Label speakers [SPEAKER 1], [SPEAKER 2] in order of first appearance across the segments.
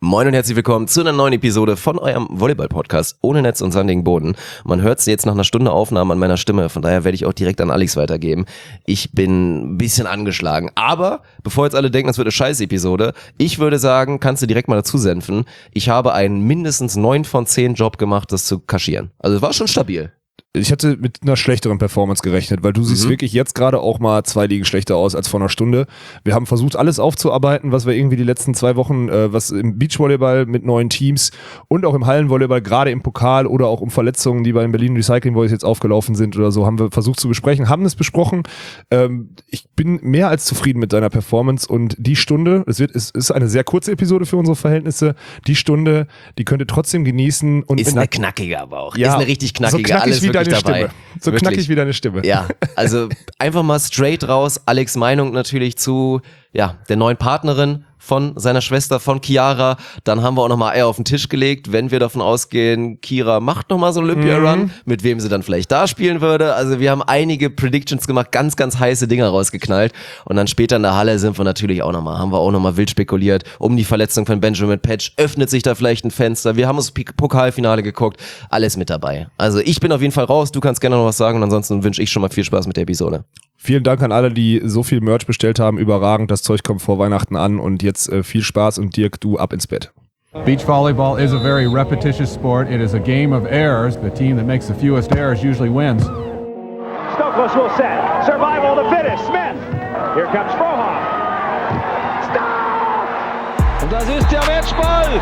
[SPEAKER 1] Moin und herzlich willkommen zu einer neuen Episode von eurem Volleyball-Podcast ohne Netz und sandigen Boden. Man hört es jetzt nach einer Stunde Aufnahme an meiner Stimme, von daher werde ich auch direkt an Alex weitergeben. Ich bin ein bisschen angeschlagen, aber bevor jetzt alle denken, das wird eine Scheiß-Episode, ich würde sagen, kannst du direkt mal dazu senfen, ich habe einen mindestens 9 von 10 Job gemacht, das zu kaschieren. Also es war schon stabil.
[SPEAKER 2] Ich hatte mit einer schlechteren Performance gerechnet, weil du siehst wirklich jetzt gerade auch mal 2 Ligen schlechter aus als vor einer Stunde. Wir haben versucht, alles aufzuarbeiten, was wir irgendwie die letzten 2 Wochen, was im Beachvolleyball mit neuen Teams und auch im Hallenvolleyball, gerade im Pokal oder auch um Verletzungen, die bei den Berlin Recycling Boys jetzt aufgelaufen sind oder so, haben wir versucht zu besprechen, haben es besprochen. Ich bin mehr als zufrieden mit deiner Performance und die Stunde, es ist eine sehr kurze Episode für unsere Verhältnisse, die Stunde, die könnt ihr trotzdem genießen. Und
[SPEAKER 1] ist eine knackige aber auch,
[SPEAKER 2] ja,
[SPEAKER 1] ist eine richtig knackige,
[SPEAKER 2] so knackig
[SPEAKER 1] alles
[SPEAKER 2] wie
[SPEAKER 1] wirklich
[SPEAKER 2] deine
[SPEAKER 1] dabei.
[SPEAKER 2] Stimme. So
[SPEAKER 1] Wirklich.
[SPEAKER 2] knackig wie deine Stimme.
[SPEAKER 1] Ja, also einfach mal straight raus, Alex' Meinung natürlich zu der neuen Partnerin von seiner Schwester, von Chiara. Dann haben wir auch nochmal Eier auf den Tisch gelegt, wenn wir davon ausgehen, Kira macht nochmal so einen Olympia-Run, mit wem sie dann vielleicht da spielen würde. Also wir haben einige Predictions gemacht, ganz, ganz heiße Dinger rausgeknallt. Und dann später in der Halle haben wir auch nochmal wild spekuliert, um die Verletzung von Benjamin Petsch. Öffnet sich da vielleicht ein Fenster? Wir haben uns Pokalfinale geguckt. Alles mit dabei. Also ich bin auf jeden Fall raus. Du kannst gerne noch was sagen und ansonsten wünsche ich schon mal viel Spaß mit der Episode.
[SPEAKER 2] Vielen Dank an alle, die so viel Merch bestellt haben. Überragend. Das Zeug kommt vor Weihnachten an und jetzt viel Spaß und Dirk, du ab ins Bett.
[SPEAKER 3] Beach volleyball is a very repetitious sport. It is a game of errors. The team that makes the fewest errors usually wins.
[SPEAKER 4] Stokos will set. Survival of the fittest. Smith. Here comes Frohoff. Stop!
[SPEAKER 5] Und das ist der Matchball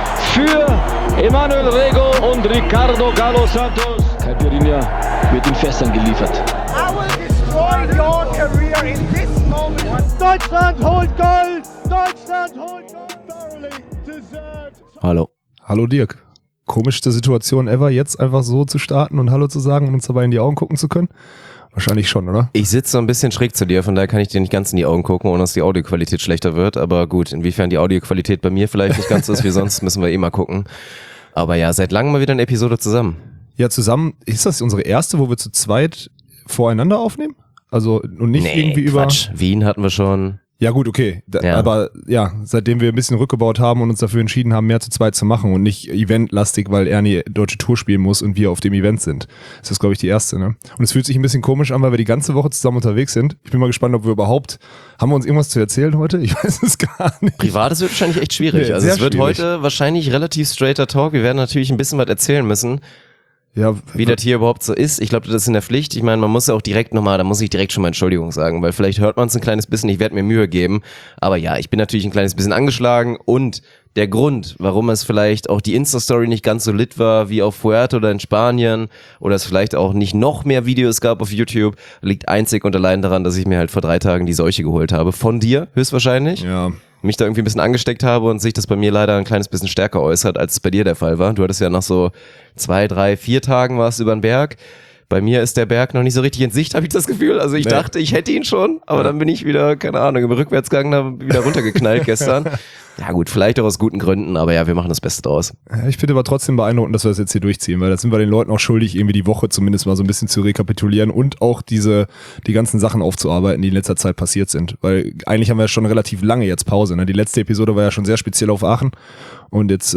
[SPEAKER 5] für Emanuel Rego und Ricardo Galo Santos. Caipirinha wird in Fässern geliefert.
[SPEAKER 4] I will destroy your career in this moment. Deutschland holt Gold! Deutschland holt Gold! Thoroughly deserved.
[SPEAKER 2] Hallo Dirk. Komischste Situation ever, jetzt einfach so zu starten und Hallo zu sagen und uns dabei in die Augen gucken zu können? Wahrscheinlich schon, oder?
[SPEAKER 1] Ich sitze so ein bisschen schräg zu dir, von daher kann ich dir nicht ganz in die Augen gucken, ohne dass die Audioqualität schlechter wird. Aber gut, inwiefern die Audioqualität bei mir vielleicht nicht ganz ist wie sonst, müssen wir mal gucken. Aber ja, seit langem mal wieder eine Episode zusammen.
[SPEAKER 2] Ja, zusammen, ist das unsere erste, wo wir zu zweit voreinander aufnehmen? Also und nicht irgendwie
[SPEAKER 1] Quatsch. Wien hatten wir schon.
[SPEAKER 2] Ja gut, okay. Aber ja, seitdem wir ein bisschen rückgebaut haben und uns dafür entschieden haben, mehr zu zweit zu machen und nicht eventlastig, weil Ernie deutsche Tour spielen muss und wir auf dem Event sind. Das ist, glaube ich, die erste, ne? Und es fühlt sich ein bisschen komisch an, weil wir die ganze Woche zusammen unterwegs sind. Ich bin mal gespannt, ob wir überhaupt, haben wir uns irgendwas zu erzählen heute? Ich weiß es gar nicht.
[SPEAKER 1] Privates wird wahrscheinlich echt schwierig.
[SPEAKER 2] Nee,
[SPEAKER 1] also es wird
[SPEAKER 2] schwierig.
[SPEAKER 1] heute wahrscheinlich relativ straighter Talk. Wir werden natürlich ein bisschen was erzählen müssen.
[SPEAKER 2] Ja,
[SPEAKER 1] Wie das hier überhaupt so ist. Ich glaube, das ist in der Pflicht. Ich meine, man muss ja auch da muss ich direkt schon mal Entschuldigung sagen, weil vielleicht hört man es ein kleines bisschen, ich werde mir Mühe geben. Aber ja, ich bin natürlich ein kleines bisschen angeschlagen und der Grund, warum es vielleicht auch die Insta-Story nicht ganz so lit war wie auf Fuerte oder in Spanien oder es vielleicht auch nicht noch mehr Videos gab auf YouTube, liegt einzig und allein daran, dass ich mir halt vor 3 Tagen die Seuche geholt habe. Von dir, höchstwahrscheinlich.
[SPEAKER 2] ja.
[SPEAKER 1] Mich da irgendwie ein bisschen angesteckt habe und sich das bei mir leider ein kleines bisschen stärker äußert, als es bei dir der Fall war. Du hattest ja nach so 2, 3, 4 Tagen warst du über den Berg. Bei mir ist der Berg noch nicht so richtig in Sicht, habe ich das Gefühl. Also ich dachte, ich hätte ihn schon, aber dann bin ich wieder, keine Ahnung, im Rückwärtsgang da wieder runtergeknallt gestern. Ja gut, vielleicht auch aus guten Gründen, aber ja, wir machen das Beste draus.
[SPEAKER 2] Ja, ich finde aber trotzdem beeindruckend, dass wir das jetzt hier durchziehen, weil das sind wir den Leuten auch schuldig, irgendwie die Woche zumindest mal so ein bisschen zu rekapitulieren und auch die ganzen Sachen aufzuarbeiten, die in letzter Zeit passiert sind. Weil eigentlich haben wir ja schon relativ lange jetzt Pause. Ne? Die letzte Episode war ja schon sehr speziell auf Aachen und jetzt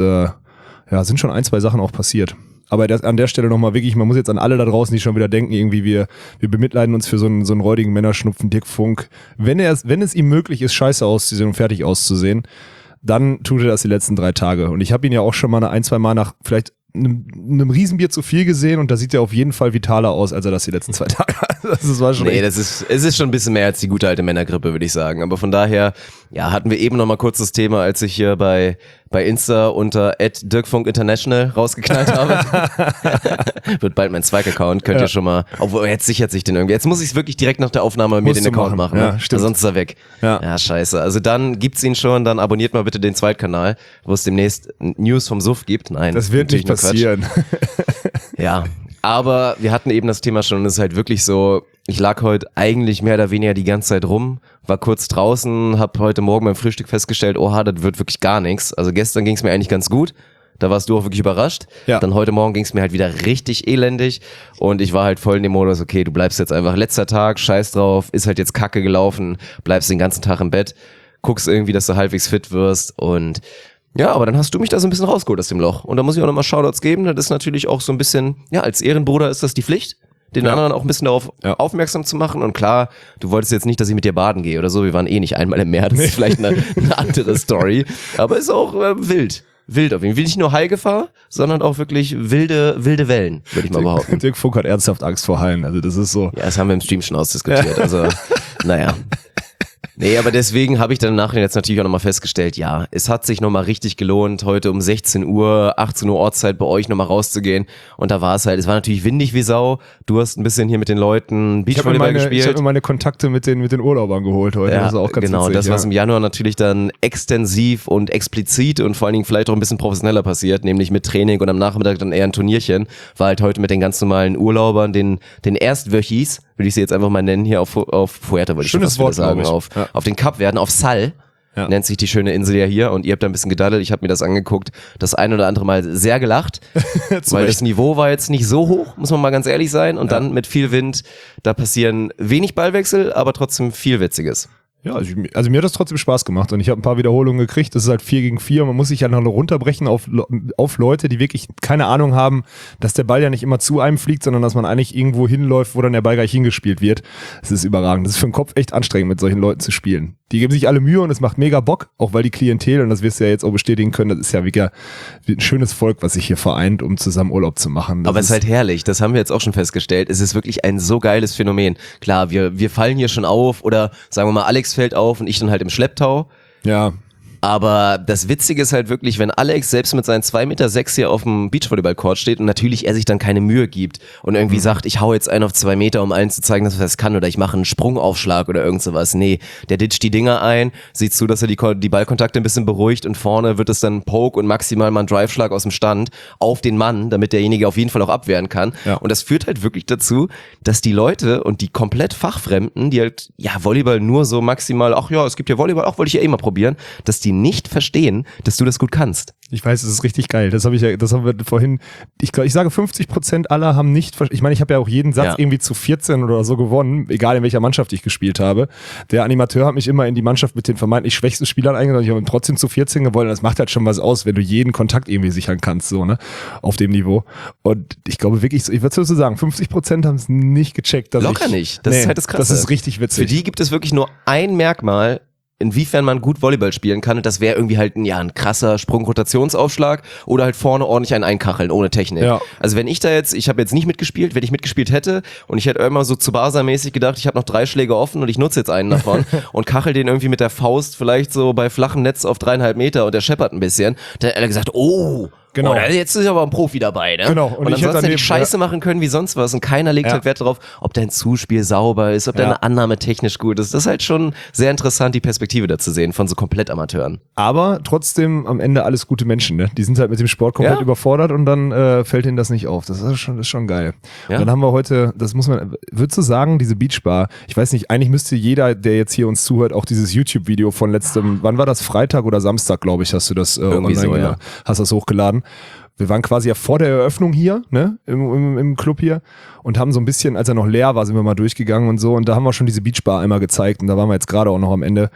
[SPEAKER 2] sind schon 1, 2 Sachen auch passiert. Aber an der Stelle nochmal wirklich, man muss jetzt an alle da draußen, die schon wieder denken, irgendwie wir bemitleiden uns für so einen räudigen Männerschnupfen, Dirk Funk. Wenn es ihm möglich ist, scheiße auszusehen und fertig auszusehen, dann tut er das die letzten 3 Tage. Und ich habe ihn ja auch schon mal 1, 2 Mal nach vielleicht einem Riesenbier zu viel gesehen und da sieht er auf jeden Fall vitaler aus, als er das die letzten 2 Tage hat. Das war schon
[SPEAKER 1] es ist schon ein bisschen mehr als die gute alte Männergrippe, würde ich sagen. Aber von daher, ja, hatten wir eben noch mal kurz das Thema, als ich hier bei Insta unter @DirkFunkInternational rausgeknallt habe. Wird bald mein Zweig-Account, könnt ihr schon mal, obwohl jetzt sichert sich den irgendwie. Jetzt muss ich es wirklich direkt nach der Aufnahme mir den Account machen.
[SPEAKER 2] Ja,
[SPEAKER 1] ne?
[SPEAKER 2] stimmt.
[SPEAKER 1] Sonst ist er weg.
[SPEAKER 2] Ja,
[SPEAKER 1] scheiße. Also dann gibt's ihn schon, dann abonniert mal bitte den Zweitkanal, wo es demnächst News vom Suff gibt. Nein,
[SPEAKER 2] das wird nicht passieren.
[SPEAKER 1] Ja, aber wir hatten eben das Thema schon und es ist halt wirklich so, ich lag heute eigentlich mehr oder weniger die ganze Zeit rum, war kurz draußen, hab heute Morgen beim Frühstück festgestellt, oha, das wird wirklich gar nichts. Also gestern ging's mir eigentlich ganz gut, da warst du auch wirklich überrascht.
[SPEAKER 2] Ja.
[SPEAKER 1] Dann heute Morgen ging's mir halt wieder richtig elendig und ich war halt voll in dem Modus, okay, du bleibst jetzt einfach letzter Tag, scheiß drauf, ist halt jetzt kacke gelaufen, bleibst den ganzen Tag im Bett, guckst irgendwie, dass du halbwegs fit wirst und Ja, aber dann hast du mich da so ein bisschen rausgeholt aus dem Loch. Und da muss ich auch nochmal Shoutouts geben. Das ist natürlich auch so ein bisschen, ja, als Ehrenbruder ist das die Pflicht, den anderen auch ein bisschen darauf aufmerksam zu machen. Und klar, du wolltest jetzt nicht, dass ich mit dir baden gehe oder so. Wir waren eh nicht einmal im Meer. Das ist vielleicht eine andere Story. Aber ist auch wild. Wild auf jeden Fall. Nicht nur Haigefahr, sondern auch wirklich wilde Wellen, würde ich mal behaupten.
[SPEAKER 2] Dirk Funk hat ernsthaft Angst vor Haien. Also das ist so.
[SPEAKER 1] Ja, das haben wir im Stream schon ausdiskutiert. Also, naja. Nee, aber deswegen habe ich dann im Nachhinein jetzt natürlich auch nochmal festgestellt, ja, es hat sich nochmal richtig gelohnt, heute um 16 Uhr, 18 Uhr Ortszeit bei euch nochmal rauszugehen. Und da war es halt, es war natürlich windig wie Sau. Du hast ein bisschen hier mit den Leuten Beachvolleyball gespielt.
[SPEAKER 2] Ich habe mir meine Kontakte mit den Urlaubern geholt heute.
[SPEAKER 1] Ja,
[SPEAKER 2] das ist auch ganz
[SPEAKER 1] genau,
[SPEAKER 2] witzig,
[SPEAKER 1] das, was im Januar natürlich dann extensiv und explizit und vor allen Dingen vielleicht auch ein bisschen professioneller passiert, nämlich mit Training und am Nachmittag dann eher ein Turnierchen, war halt heute mit den ganz normalen Urlaubern, den Erstwöchis, würde ich sie jetzt einfach mal nennen, hier auf Fuerte, wollte ich schon fast wieder sagen, auf den Kapverden, auf Sal, nennt sich die schöne Insel ja hier, und ihr habt da ein bisschen gedaddelt, ich habe mir das angeguckt, das ein oder andere Mal sehr gelacht, weil das Niveau war jetzt nicht so hoch, muss man mal ganz ehrlich sein, und dann mit viel Wind, da passieren wenig Ballwechsel, aber trotzdem viel Witziges.
[SPEAKER 2] Ja, also mir hat das trotzdem Spaß gemacht und ich habe ein paar Wiederholungen gekriegt. Das ist halt 4 gegen 4. Man muss sich ja noch runterbrechen auf Leute, die wirklich keine Ahnung haben, dass der Ball ja nicht immer zu einem fliegt, sondern dass man eigentlich irgendwo hinläuft, wo dann der Ball gleich hingespielt wird. Das ist überragend. Das ist für den Kopf echt anstrengend, mit solchen Leuten zu spielen. Die geben sich alle Mühe und es macht mega Bock, auch weil die Klientel, und das wirst du ja jetzt auch bestätigen können, das ist ja wirklich ein schönes Volk, was sich hier vereint, um zusammen Urlaub zu machen.
[SPEAKER 1] Aber es ist halt herrlich, das haben wir jetzt auch schon festgestellt. Es ist wirklich ein so geiles Phänomen. Klar, wir fallen hier schon auf, oder sagen wir mal, Alex fällt auf und ich dann halt im Schlepptau.
[SPEAKER 2] Ja.
[SPEAKER 1] Aber das Witzige ist halt wirklich, wenn Alex selbst mit seinen 2,6 Meter hier auf dem Beachvolleyball-Court steht und natürlich er sich dann keine Mühe gibt und irgendwie sagt, ich hau jetzt einen auf 2 Meter, um allen zu zeigen, dass er das kann, oder ich mache einen Sprungaufschlag oder irgend sowas. Nee, der ditcht die Dinger ein, sieht zu, dass er die Ballkontakte ein bisschen beruhigt, und vorne wird es dann ein Poke und maximal mal ein Drive-Schlag aus dem Stand auf den Mann, damit derjenige auf jeden Fall auch abwehren kann. Ja. Und das führt halt wirklich dazu, dass die Leute und die komplett Fachfremden, die halt, ja, Volleyball nur so maximal, ach ja, es gibt ja Volleyball, auch wollte ich ja eh mal probieren, dass die nicht verstehen, dass du das gut kannst.
[SPEAKER 2] Ich weiß, es ist richtig geil. Das haben wir vorhin, ich sage 50% aller haben nicht, ich meine, ich habe ja auch jeden Satz irgendwie zu 14 oder so gewonnen, egal in welcher Mannschaft ich gespielt habe. Der Animateur hat mich immer in die Mannschaft mit den vermeintlich schwächsten Spielern eingesetzt, ich habe trotzdem zu 14 gewonnen. Das macht halt schon was aus, wenn du jeden Kontakt irgendwie sichern kannst, so, ne, auf dem Niveau. Und ich glaube wirklich, ich würde so sagen, 50% haben es nicht gecheckt.
[SPEAKER 1] Locker nicht. Das ist halt das Krasse.
[SPEAKER 2] Das ist richtig witzig.
[SPEAKER 1] Für die gibt es wirklich nur ein Merkmal, inwiefern man gut Volleyball spielen kann, und das wäre irgendwie halt ein krasser Sprung-Rotationsaufschlag oder halt vorne ordentlich einen einkacheln, ohne Technik. Ja. Also wenn ich habe jetzt nicht mitgespielt, wenn ich mitgespielt hätte und ich hätte immer so Tsubasa-mäßig gedacht, ich habe noch 3 Schläge offen und ich nutze jetzt einen davon und kachel den irgendwie mit der Faust vielleicht so bei flachem Netz auf 3,5 Meter und der scheppert ein bisschen, dann hat er gesagt, genau. Jetzt ist aber ein Profi dabei, ne?
[SPEAKER 2] Genau.
[SPEAKER 1] Und dann sollst du die Scheiße machen können wie sonst was, und keiner legt halt Wert darauf, ob dein Zuspiel sauber ist, ob deine Annahme technisch gut ist. Das ist halt schon sehr interessant, die Perspektive da zu sehen von so komplett Amateuren.
[SPEAKER 2] Aber trotzdem am Ende alles gute Menschen, ne? Die sind halt mit dem Sport komplett überfordert und dann fällt ihnen das nicht auf. Das ist schon geil. Ja. Und dann haben wir heute, würdest du sagen, diese Beachbar, ich weiß nicht, eigentlich müsste jeder, der jetzt hier uns zuhört, auch dieses YouTube-Video von wann war das? Freitag oder Samstag, glaube ich, hast du das online hast das hochgeladen. Wir waren quasi ja vor der Eröffnung hier, ne, im Club hier, und haben so ein bisschen, als er noch leer war, sind wir mal durchgegangen und so, und da haben wir schon diese Beachbar einmal gezeigt, und da waren wir jetzt gerade auch noch am Ende.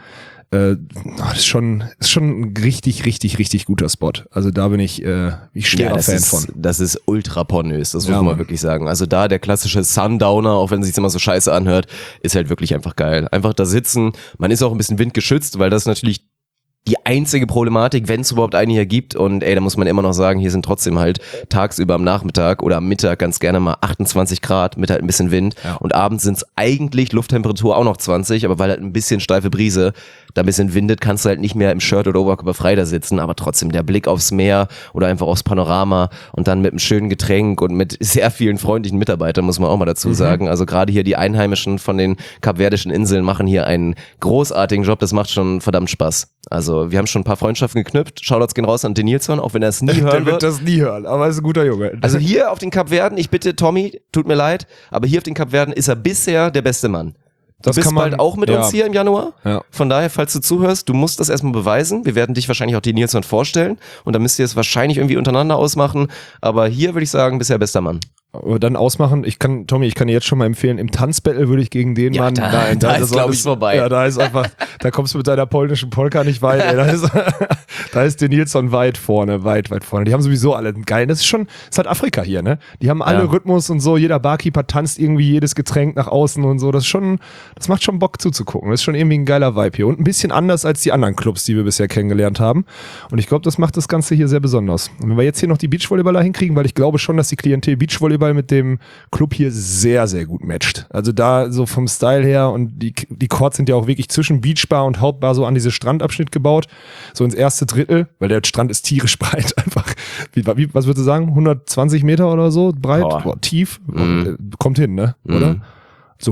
[SPEAKER 2] Das ist schon ein richtig, richtig, richtig guter Spot. Also da bin ich schwerer Fan von.
[SPEAKER 1] Das ist ultra pornös, das muss man wirklich sagen. Also da der klassische Sundowner, auch wenn es sich immer so scheiße anhört, ist halt wirklich einfach geil. Einfach da sitzen, man ist auch ein bisschen windgeschützt, weil das natürlich die einzige Problematik, wenn es überhaupt eine hier gibt, und da muss man immer noch sagen, hier sind trotzdem halt tagsüber am Nachmittag oder am Mittag ganz gerne mal 28 Grad mit halt ein bisschen Wind, und abends sind es eigentlich Lufttemperatur auch noch 20, aber weil halt ein bisschen steife Brise da ein bisschen windet, kannst du halt nicht mehr im Shirt oder Oberkörper frei da sitzen, aber trotzdem der Blick aufs Meer oder einfach aufs Panorama und dann mit einem schönen Getränk und mit sehr vielen freundlichen Mitarbeitern, muss man auch mal dazu sagen. Also gerade hier die Einheimischen von den kapverdischen Inseln machen hier einen großartigen Job, das macht schon verdammt Spaß. Also wir haben schon ein paar Freundschaften geknüpft. Shoutouts gehen raus an den Nilsson, auch wenn er es nie hören
[SPEAKER 2] wird. Der
[SPEAKER 1] wird
[SPEAKER 2] das nie hören, aber er ist ein guter Junge.
[SPEAKER 1] Also hier auf den Kapverden, ich bitte Tommy, tut mir leid, aber hier auf den Kapverden ist er bisher der beste Mann. Du bist bald auch mit uns hier im Januar. Ja. Von daher, falls du zuhörst, du musst das erstmal beweisen. Wir werden dich wahrscheinlich auch den Nilsson vorstellen und dann müsst ihr es wahrscheinlich irgendwie untereinander ausmachen. Aber hier würde ich sagen, bisher bester Mann.
[SPEAKER 2] Aber dann ausmachen, Tommy, ich kann dir jetzt schon mal empfehlen, im Tanzbattle würde ich gegen den Mann,
[SPEAKER 1] da ist glaube ich vorbei.
[SPEAKER 2] Ja, da ist einfach, da kommst du mit deiner polnischen Polka nicht weit, ey. Da ist der Nilsson weit vorne. Die haben sowieso alle einen geilen, das ist halt Afrika hier, ne? Die haben alle Rhythmus und so, jeder Barkeeper tanzt irgendwie jedes Getränk nach außen und so, das macht schon Bock zuzugucken, das ist schon irgendwie ein geiler Vibe hier und ein bisschen anders als die anderen Clubs, die wir bisher kennengelernt haben und ich glaube, das macht das Ganze hier sehr besonders. Und wenn wir jetzt hier noch die Beachvolleyballer hinkriegen, weil ich glaube schon, dass die Klientel Beachvolleyball mit dem Club hier sehr, sehr gut matcht. Also da so vom Style her und die Courts sind ja auch wirklich zwischen Beachbar und Hauptbar so an diese Strandabschnitt gebaut, so ins erste Drittel, weil der Strand ist tierisch breit einfach. Was würdest du sagen? 120 Meter oder so breit? Boah, tief? Kommt hin, ne? Oder? So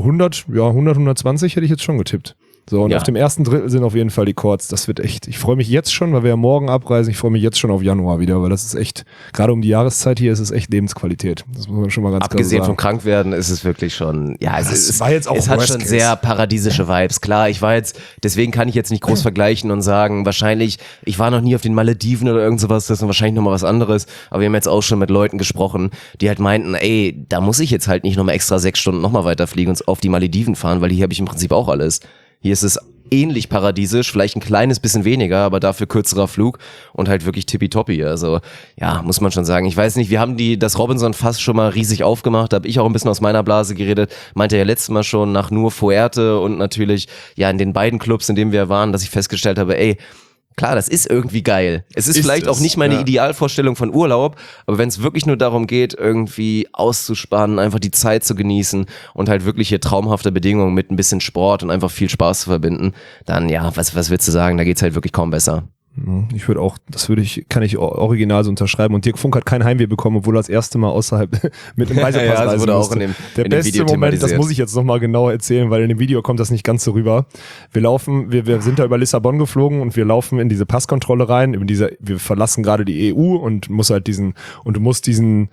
[SPEAKER 2] 120 hätte ich jetzt schon getippt. So, und auf dem ersten Drittel sind auf jeden Fall die Courts. Das wird echt, ich freue mich jetzt schon, weil wir ja morgen abreisen, ich freue mich jetzt schon auf Januar wieder, weil das ist echt, gerade um die Jahreszeit hier ist es echt Lebensqualität. Das muss man schon mal ganz klar sagen.
[SPEAKER 1] Abgesehen vom Krankwerden ist es wirklich schon, es hat schon sehr paradiesische Vibes. Klar, deswegen kann ich jetzt nicht groß vergleichen und sagen, wahrscheinlich, ich war noch nie auf den Malediven oder irgend sowas, das ist wahrscheinlich nochmal was anderes, aber wir haben jetzt auch schon mit Leuten gesprochen, die halt meinten, ey, da muss ich jetzt halt nicht nochmal extra 6 Stunden nochmal weiterfliegen und auf die Malediven fahren, weil hier habe ich im Prinzip auch alles. Hier ist es ähnlich paradiesisch, vielleicht ein kleines bisschen weniger, aber dafür kürzerer Flug und halt wirklich tippitoppi. Also ja, muss man schon sagen. Ich weiß nicht, wir haben das Robinson-Fass schon mal riesig aufgemacht, da habe ich auch ein bisschen aus meiner Blase geredet, meinte ja letztes Mal schon nach nur Fuerte und natürlich ja in den beiden Clubs, in denen wir waren, dass ich festgestellt habe, ey, klar, das ist irgendwie geil. Es ist vielleicht auch nicht meine Idealvorstellung von Urlaub, aber wenn es wirklich nur darum geht, irgendwie auszuspannen, einfach die Zeit zu genießen und halt wirklich hier traumhafte Bedingungen mit ein bisschen Sport und einfach viel Spaß zu verbinden, dann ja, was willst du sagen, da geht's halt wirklich kaum besser.
[SPEAKER 2] Ich würde auch, kann ich original so unterschreiben. Und Dirk Funk hat kein Heimweh bekommen, obwohl er das erste Mal außerhalb mit dem Reisepass reisen
[SPEAKER 1] wurde
[SPEAKER 2] musste.
[SPEAKER 1] auch in
[SPEAKER 2] der beste
[SPEAKER 1] Video
[SPEAKER 2] Moment, das muss ich jetzt nochmal genau erzählen, weil in dem Video kommt das nicht ganz so rüber. Wir sind da über Lissabon geflogen und wir laufen in diese Passkontrolle rein, wir verlassen gerade die EU und du musst diesen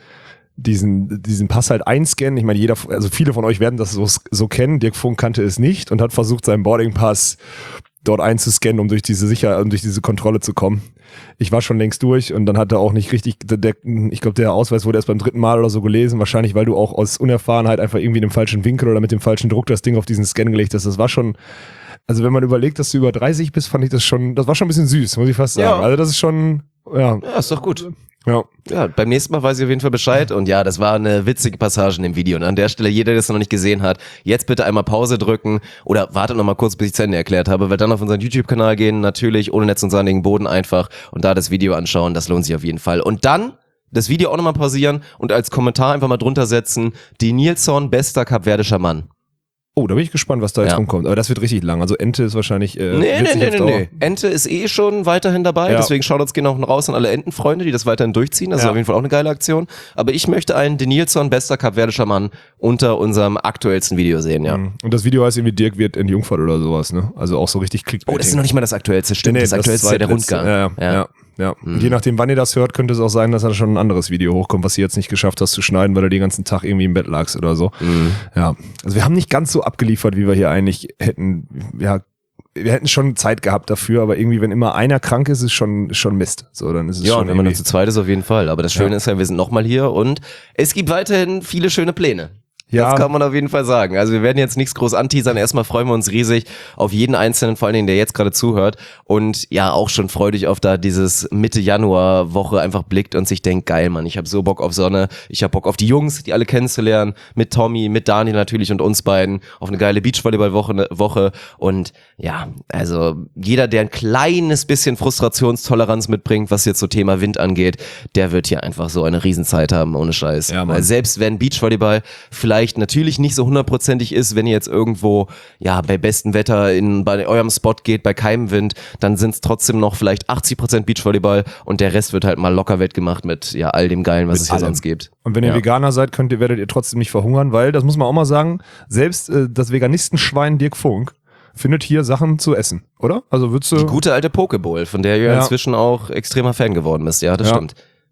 [SPEAKER 2] Pass halt einscannen. Ich meine, viele von euch werden das so kennen. Dirk Funk kannte es nicht und hat versucht, seinen Boardingpass dort einzuscannen, um durch diese Kontrolle zu kommen. Ich war schon längst durch und dann hat er auch nicht richtig, ich glaube, der Ausweis wurde erst beim 3. Mal oder so gelesen, wahrscheinlich, weil du auch aus Unerfahrenheit einfach irgendwie in dem falschen Winkel oder mit dem falschen Druck das Ding auf diesen Scan gelegt hast. Das war schon, also wenn man überlegt, dass du über 30 bist, fand ich das war schon ein bisschen süß, muss ich fast sagen. Ja. Also das ist schon, ja,
[SPEAKER 1] ist doch gut.
[SPEAKER 2] Ja,
[SPEAKER 1] beim nächsten Mal weiß ich auf jeden Fall Bescheid und ja, das war eine witzige Passage in dem Video und an der Stelle, jeder, der das noch nicht gesehen hat, jetzt bitte einmal Pause drücken oder wartet noch mal kurz, bis ich zu Ende erklärt habe, weil dann auf unseren YouTube-Kanal gehen, natürlich ohne Netz und sandigen Boden einfach und da das Video anschauen, das lohnt sich auf jeden Fall. Und dann das Video auch nochmal pausieren und als Kommentar einfach mal drunter setzen, die Nilsson, bester kapverdischer Mann.
[SPEAKER 2] Oh, da bin ich gespannt, was da jetzt rumkommt. Aber das wird richtig lang. Also Ente ist wahrscheinlich
[SPEAKER 1] Nee. Ente ist schon weiterhin dabei. Ja. Deswegen Shoutouts gehen auch raus an alle Entenfreunde, die das weiterhin durchziehen. Das ist auf jeden Fall auch eine geile Aktion. Aber ich möchte einen Nilsson, bester kapverdischer Mann, unter unserem aktuellsten Video sehen, ja.
[SPEAKER 2] Und das Video heißt irgendwie Dirk wird entjungfert oder sowas, ne? Also auch so richtig Clickbaiting.
[SPEAKER 1] Oh, das ist noch nicht mal das aktuellste, stimmt.
[SPEAKER 2] Nee,
[SPEAKER 1] das aktuellste ist ja der Rundgang.
[SPEAKER 2] Ja. Und je nachdem, wann ihr das hört, könnte es auch sein, dass da schon ein anderes Video hochkommt, was ihr jetzt nicht geschafft hast zu schneiden, weil du den ganzen Tag irgendwie im Bett lagst oder so. Ja. Also wir haben nicht ganz so abgeliefert, wie wir hier eigentlich hätten. Ja, wir hätten schon Zeit gehabt dafür, aber irgendwie, wenn immer einer krank ist, ist schon Mist. So, dann ist es schon.
[SPEAKER 1] Ja, wenn man nur zu zweit ist, auf jeden Fall. Aber das Schöne ist ja, wir sind nochmal hier und es gibt weiterhin viele schöne Pläne. Ja. Das kann man auf jeden Fall sagen. Also wir werden jetzt nichts groß anteasern. Erstmal freuen wir uns riesig auf jeden Einzelnen, vor allen Dingen, der jetzt gerade zuhört und ja auch schon freudig auf da dieses Mitte Januar Woche einfach blickt und sich denkt, geil, Mann, ich habe so Bock auf Sonne, ich habe Bock auf die Jungs, die alle kennenzulernen, mit Tommy, mit Daniel natürlich und uns beiden, auf eine geile Beachvolleyball-Woche und ja, also jeder, der ein kleines bisschen Frustrationstoleranz mitbringt, was jetzt so Thema Wind angeht, der wird hier einfach so eine Riesenzeit haben, ohne Scheiß.
[SPEAKER 2] Ja,
[SPEAKER 1] weil selbst wenn Beachvolleyball vielleicht natürlich nicht so 100%ig ist, wenn ihr jetzt irgendwo ja bei bestem Wetter bei eurem Spot geht, bei keinem Wind, dann sind es trotzdem noch vielleicht 80% Beachvolleyball und der Rest wird halt mal locker wettgemacht mit ja all dem Geilen, was es hier sonst gibt.
[SPEAKER 2] Und wenn ihr Veganer seid, werdet ihr trotzdem nicht verhungern, weil, das muss man auch mal sagen, selbst das Veganistenschwein Dirk Funk findet hier Sachen zu essen, oder? Also würdest du...
[SPEAKER 1] Die gute alte Pokeball, von der ihr inzwischen auch extremer Fan geworden bist, ja, das stimmt.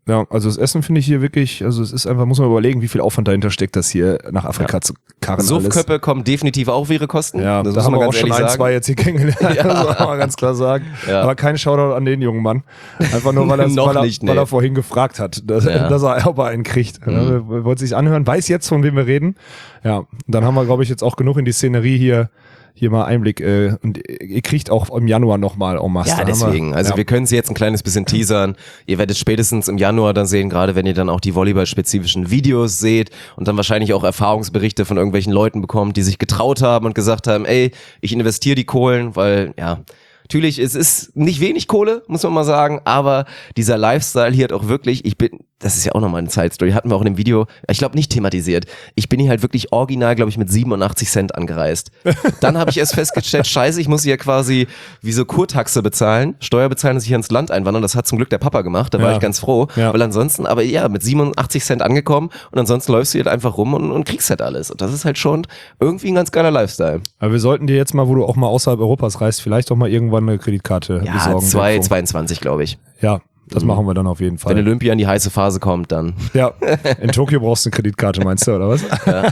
[SPEAKER 2] Ja, also das Essen finde ich hier wirklich, also es ist einfach, muss man überlegen, wie viel Aufwand dahinter steckt, das hier nach Afrika zu karren.
[SPEAKER 1] Suffköppe kommen definitiv auch auf ihre Kosten.
[SPEAKER 2] Ja,
[SPEAKER 1] das
[SPEAKER 2] da
[SPEAKER 1] muss
[SPEAKER 2] haben
[SPEAKER 1] man
[SPEAKER 2] wir auch
[SPEAKER 1] ganz
[SPEAKER 2] schon
[SPEAKER 1] ehrlich
[SPEAKER 2] ein, zwei jetzt hier kennengelernt, das muss man ganz klar sagen.
[SPEAKER 1] Ja.
[SPEAKER 2] Aber kein Shoutout an den jungen Mann. Einfach nur, weil, weil er vorhin gefragt hat, dass er, ob er einen kriegt. Er wollte sich anhören, weiß jetzt, von wem wir reden. Ja, dann haben wir, glaube ich, jetzt auch genug in die Szenerie hier mal Einblick. Und ihr kriegt auch im Januar nochmal en masse.
[SPEAKER 1] Ja, deswegen. Wir können sie jetzt ein kleines bisschen teasern. Ihr werdet spätestens im Januar dann sehen, gerade wenn ihr dann auch die volleyballspezifischen Videos seht und dann wahrscheinlich auch Erfahrungsberichte von irgendwelchen Leuten bekommt, die sich getraut haben und gesagt haben, ey, ich investiere die Kohlen, weil, ja, natürlich, es ist nicht wenig Kohle, muss man mal sagen, aber dieser Lifestyle hier hat auch wirklich, das ist ja auch nochmal eine Side-Story, hatten wir auch in dem Video, ich glaube nicht thematisiert. Ich bin hier halt wirklich original, glaube ich, mit 87 Cent angereist. Dann habe ich erst festgestellt, scheiße, ich muss hier quasi wie so Kurtaxe bezahlen, Steuer bezahlen, dass ich hier ins Land einwandere. Das hat zum Glück der Papa gemacht, da war ich ganz froh, weil ansonsten, aber ja, mit 87 Cent angekommen und ansonsten läufst du halt einfach rum und kriegst halt alles. Und das ist halt schon irgendwie ein ganz geiler Lifestyle.
[SPEAKER 2] Aber wir sollten dir jetzt mal, wo du auch mal außerhalb Europas reist, vielleicht auch mal irgendwann eine Kreditkarte besorgen.
[SPEAKER 1] 22, glaube ich.
[SPEAKER 2] Ja. Das machen wir dann auf jeden Fall.
[SPEAKER 1] Wenn Olympia in die heiße Phase kommt, dann.
[SPEAKER 2] Ja, in Tokio brauchst du eine Kreditkarte, meinst du, oder was? Ja.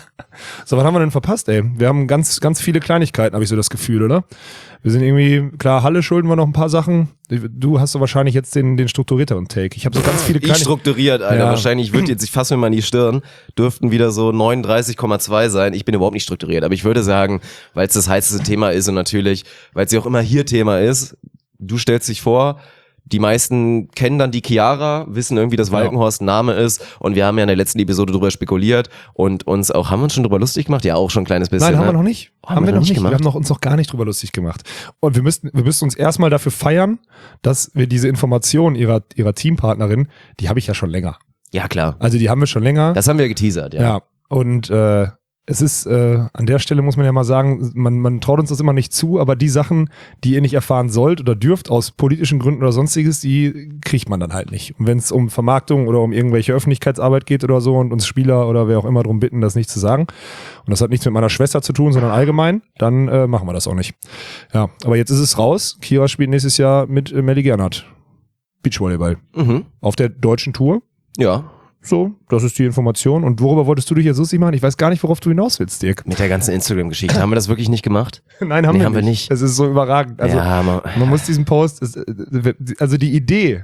[SPEAKER 2] So, was haben wir denn verpasst, ey? Wir haben ganz, ganz viele Kleinigkeiten, habe ich so das Gefühl, oder? Wir sind irgendwie, klar, Halle schulden wir noch ein paar Sachen. Du hast so wahrscheinlich jetzt den strukturierteren Take. Ich habe so ganz viele Kleinigkeiten.
[SPEAKER 1] Strukturiert, Alter. Ja. Wahrscheinlich ich fasse mir mal in die Stirn, dürften wieder so 39,2 sein. Ich bin überhaupt nicht strukturiert, aber ich würde sagen, weil es das heißeste Thema ist und natürlich, weil es ja auch immer hier Thema ist, du stellst dich vor, die meisten kennen dann die Chiara, wissen irgendwie, dass Walkenhorst ein Name ist und wir haben ja in der letzten Episode drüber spekuliert und haben wir uns schon drüber lustig gemacht? Ja, auch schon ein kleines bisschen.
[SPEAKER 2] Nein, haben wir noch nicht. Haben wir noch nicht gemacht? Wir haben uns noch gar nicht drüber lustig gemacht. Und wir müssten uns erstmal dafür feiern, dass wir diese Informationen ihrer Teampartnerin, die habe ich ja schon länger.
[SPEAKER 1] Ja, klar.
[SPEAKER 2] Also die haben wir schon länger.
[SPEAKER 1] Das haben wir geteasert, ja.
[SPEAKER 2] Ja, und es ist, an der Stelle muss man ja mal sagen, man traut uns das immer nicht zu, aber die Sachen, die ihr nicht erfahren sollt oder dürft aus politischen Gründen oder sonstiges, die kriegt man dann halt nicht. Und wenn es um Vermarktung oder um irgendwelche Öffentlichkeitsarbeit geht oder so und uns Spieler oder wer auch immer darum bitten, das nicht zu sagen, und das hat nichts mit meiner Schwester zu tun, sondern allgemein, dann machen wir das auch nicht. Ja, aber jetzt ist es raus. Kira spielt nächstes Jahr mit Melly Gernhardt Beachvolleyball. Auf der deutschen Tour.
[SPEAKER 1] Ja.
[SPEAKER 2] So, das ist die Information. Und worüber wolltest du dich jetzt lustig machen? Ich weiß gar nicht, worauf du hinaus willst, Dirk.
[SPEAKER 1] Mit der ganzen Instagram-Geschichte. Haben wir das wirklich nicht gemacht?
[SPEAKER 2] Nein, haben wir nicht. Es ist so überragend. Also,
[SPEAKER 1] ja,
[SPEAKER 2] man muss diesen Post, also die Idee,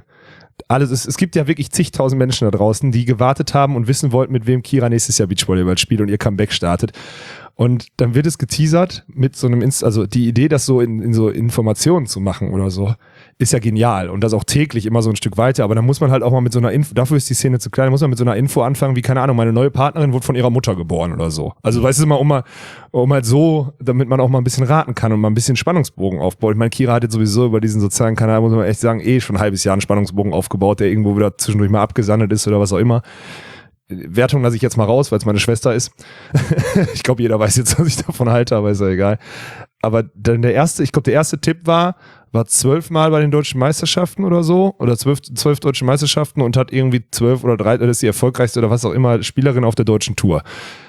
[SPEAKER 2] es gibt ja wirklich zigtausend Menschen da draußen, die gewartet haben und wissen wollten, mit wem Kira nächstes Jahr Beachvolleyball spielt und ihr Comeback startet. Und dann wird es geteasert mit so einem, also die Idee, das so in so Informationen zu machen oder so, ist ja genial. Und das auch täglich immer so ein Stück weiter. Aber dann muss man halt auch mal mit so einer Info, dafür ist die Szene zu klein, muss man mit so einer Info anfangen, wie, keine Ahnung, meine neue Partnerin wurde von ihrer Mutter geboren oder so. Also weißt du mal, um halt so, damit man auch mal ein bisschen raten kann und mal ein bisschen Spannungsbogen aufbaut. Ich meine, Kira hat jetzt sowieso über diesen sozialen Kanal, muss man echt sagen, schon ein halbes Jahr einen Spannungsbogen aufgebaut, der irgendwo wieder zwischendurch mal abgesandet ist oder was auch immer. Wertung lasse ich jetzt mal raus, weil es meine Schwester ist. Ich glaube, jeder weiß jetzt, was ich davon halte, aber ist ja egal. Aber dann der erste Tipp war 12 Mal bei den deutschen Meisterschaften oder so, oder 12 deutsche Meisterschaften und hat irgendwie 12 oder 3, oder ist die erfolgreichste oder was auch immer Spielerin auf der deutschen Tour.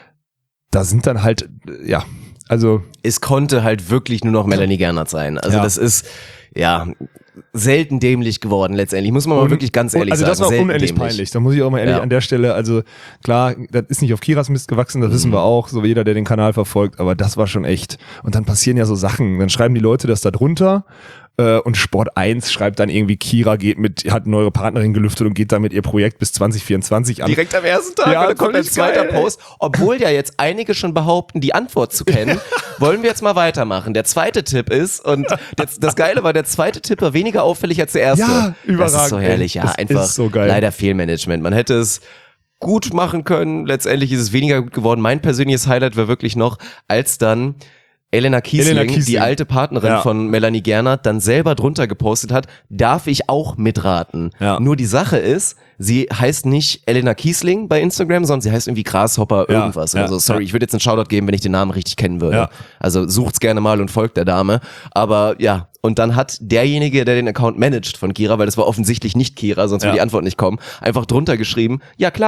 [SPEAKER 2] Da sind dann halt, ja, also.
[SPEAKER 1] Es konnte halt wirklich nur noch Melanie Gernhardt sein. Also das ist, ja, selten dämlich geworden letztendlich. Muss man mal wirklich ganz ehrlich sagen.
[SPEAKER 2] Also das war unendlich peinlich. Da muss ich auch mal ehrlich an der Stelle, also klar, das ist nicht auf Kiras Mist gewachsen, das wissen wir auch, so wie jeder, der den Kanal verfolgt, aber das war schon echt. Und dann passieren ja so Sachen, dann schreiben die Leute das da drunter und Sport 1 schreibt dann irgendwie, Kira hat eine neue Partnerin gelüftet und geht damit ihr Projekt bis 2024 an.
[SPEAKER 1] Direkt am ersten Tag,
[SPEAKER 2] ja,
[SPEAKER 1] da kommt ein zweiter Post. Obwohl ja jetzt einige schon behaupten, die Antwort zu kennen, wollen wir jetzt mal weitermachen. Der zweite Tipp ist, und das Geile war, der zweite Tipp war weniger auffällig als der erste.
[SPEAKER 2] Ja, überragend.
[SPEAKER 1] Das ist so herrlich, ja, einfach
[SPEAKER 2] so geil.
[SPEAKER 1] Leider Fehlmanagement. Man hätte es gut machen können, letztendlich ist es weniger gut geworden. Mein persönliches Highlight war wirklich noch, als dann Elena Kiesling, die alte Partnerin von Melanie Gernhardt, dann selber drunter gepostet hat, darf ich auch mitraten. Ja. Nur die Sache ist, sie heißt nicht Elena Kiesling bei Instagram, sondern sie heißt irgendwie Grasshopper irgendwas. Also sorry, ich würde jetzt einen Shoutout geben, wenn ich den Namen richtig kennen würde. Ja. Also sucht's gerne mal und folgt der Dame. Aber ja, und dann hat derjenige, der den Account managt von Kira, weil das war offensichtlich nicht Kira, sonst würde die Antwort nicht kommen, einfach drunter geschrieben, ja klar,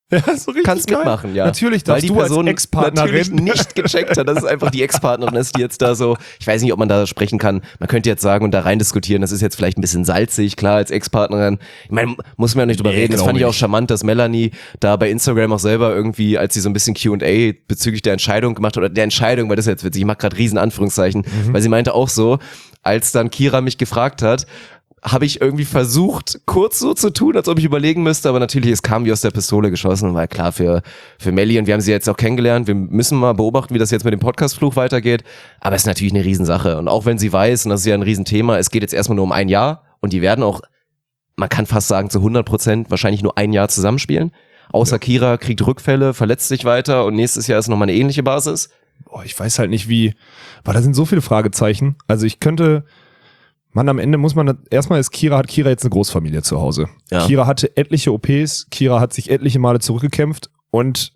[SPEAKER 2] Ja, so richtig
[SPEAKER 1] kannst
[SPEAKER 2] geil.
[SPEAKER 1] mitmachen, ja.
[SPEAKER 2] Natürlich
[SPEAKER 1] Weil
[SPEAKER 2] darfst
[SPEAKER 1] die
[SPEAKER 2] du
[SPEAKER 1] Person
[SPEAKER 2] als Ex-Partnerin
[SPEAKER 1] natürlich nicht gecheckt hat, dass es einfach die Ex-Partnerin ist, die jetzt da so, ich weiß nicht, ob man da sprechen kann, man könnte jetzt sagen und da rein diskutieren, das ist jetzt vielleicht ein bisschen salzig, klar, als Ex-Partnerin, ich meine, muss man ja nicht drüber reden, das fand ich auch charmant, dass Melanie da bei Instagram auch selber irgendwie, als sie so ein bisschen Q&A bezüglich der Entscheidung gemacht hat, oder der Entscheidung, weil das ist jetzt witzig, ich mache gerade riesen Anführungszeichen, weil sie meinte auch so, als dann Kira mich gefragt hat, habe ich irgendwie versucht, kurz so zu tun, als ob ich überlegen müsste, aber natürlich, es kam wie aus der Pistole geschossen und war klar für Melli und wir haben sie jetzt auch kennengelernt, wir müssen mal beobachten, wie das jetzt mit dem Podcast-Fluch weitergeht, aber es ist natürlich eine Riesensache und auch wenn sie weiß, und das ist ja ein Riesenthema, es geht jetzt erstmal nur um ein Jahr und die werden auch, man kann fast sagen zu 100% wahrscheinlich nur ein Jahr zusammenspielen, außer Kira kriegt Rückfälle, verletzt sich weiter und nächstes Jahr ist nochmal eine ähnliche Basis.
[SPEAKER 2] Ich weiß halt nicht wie, weil da sind so viele Fragezeichen, also ich könnte... am Ende muss man, erstmal hat Kira jetzt eine Großfamilie zu Hause. Ja. Kira hatte etliche OPs, Kira hat sich etliche Male zurückgekämpft und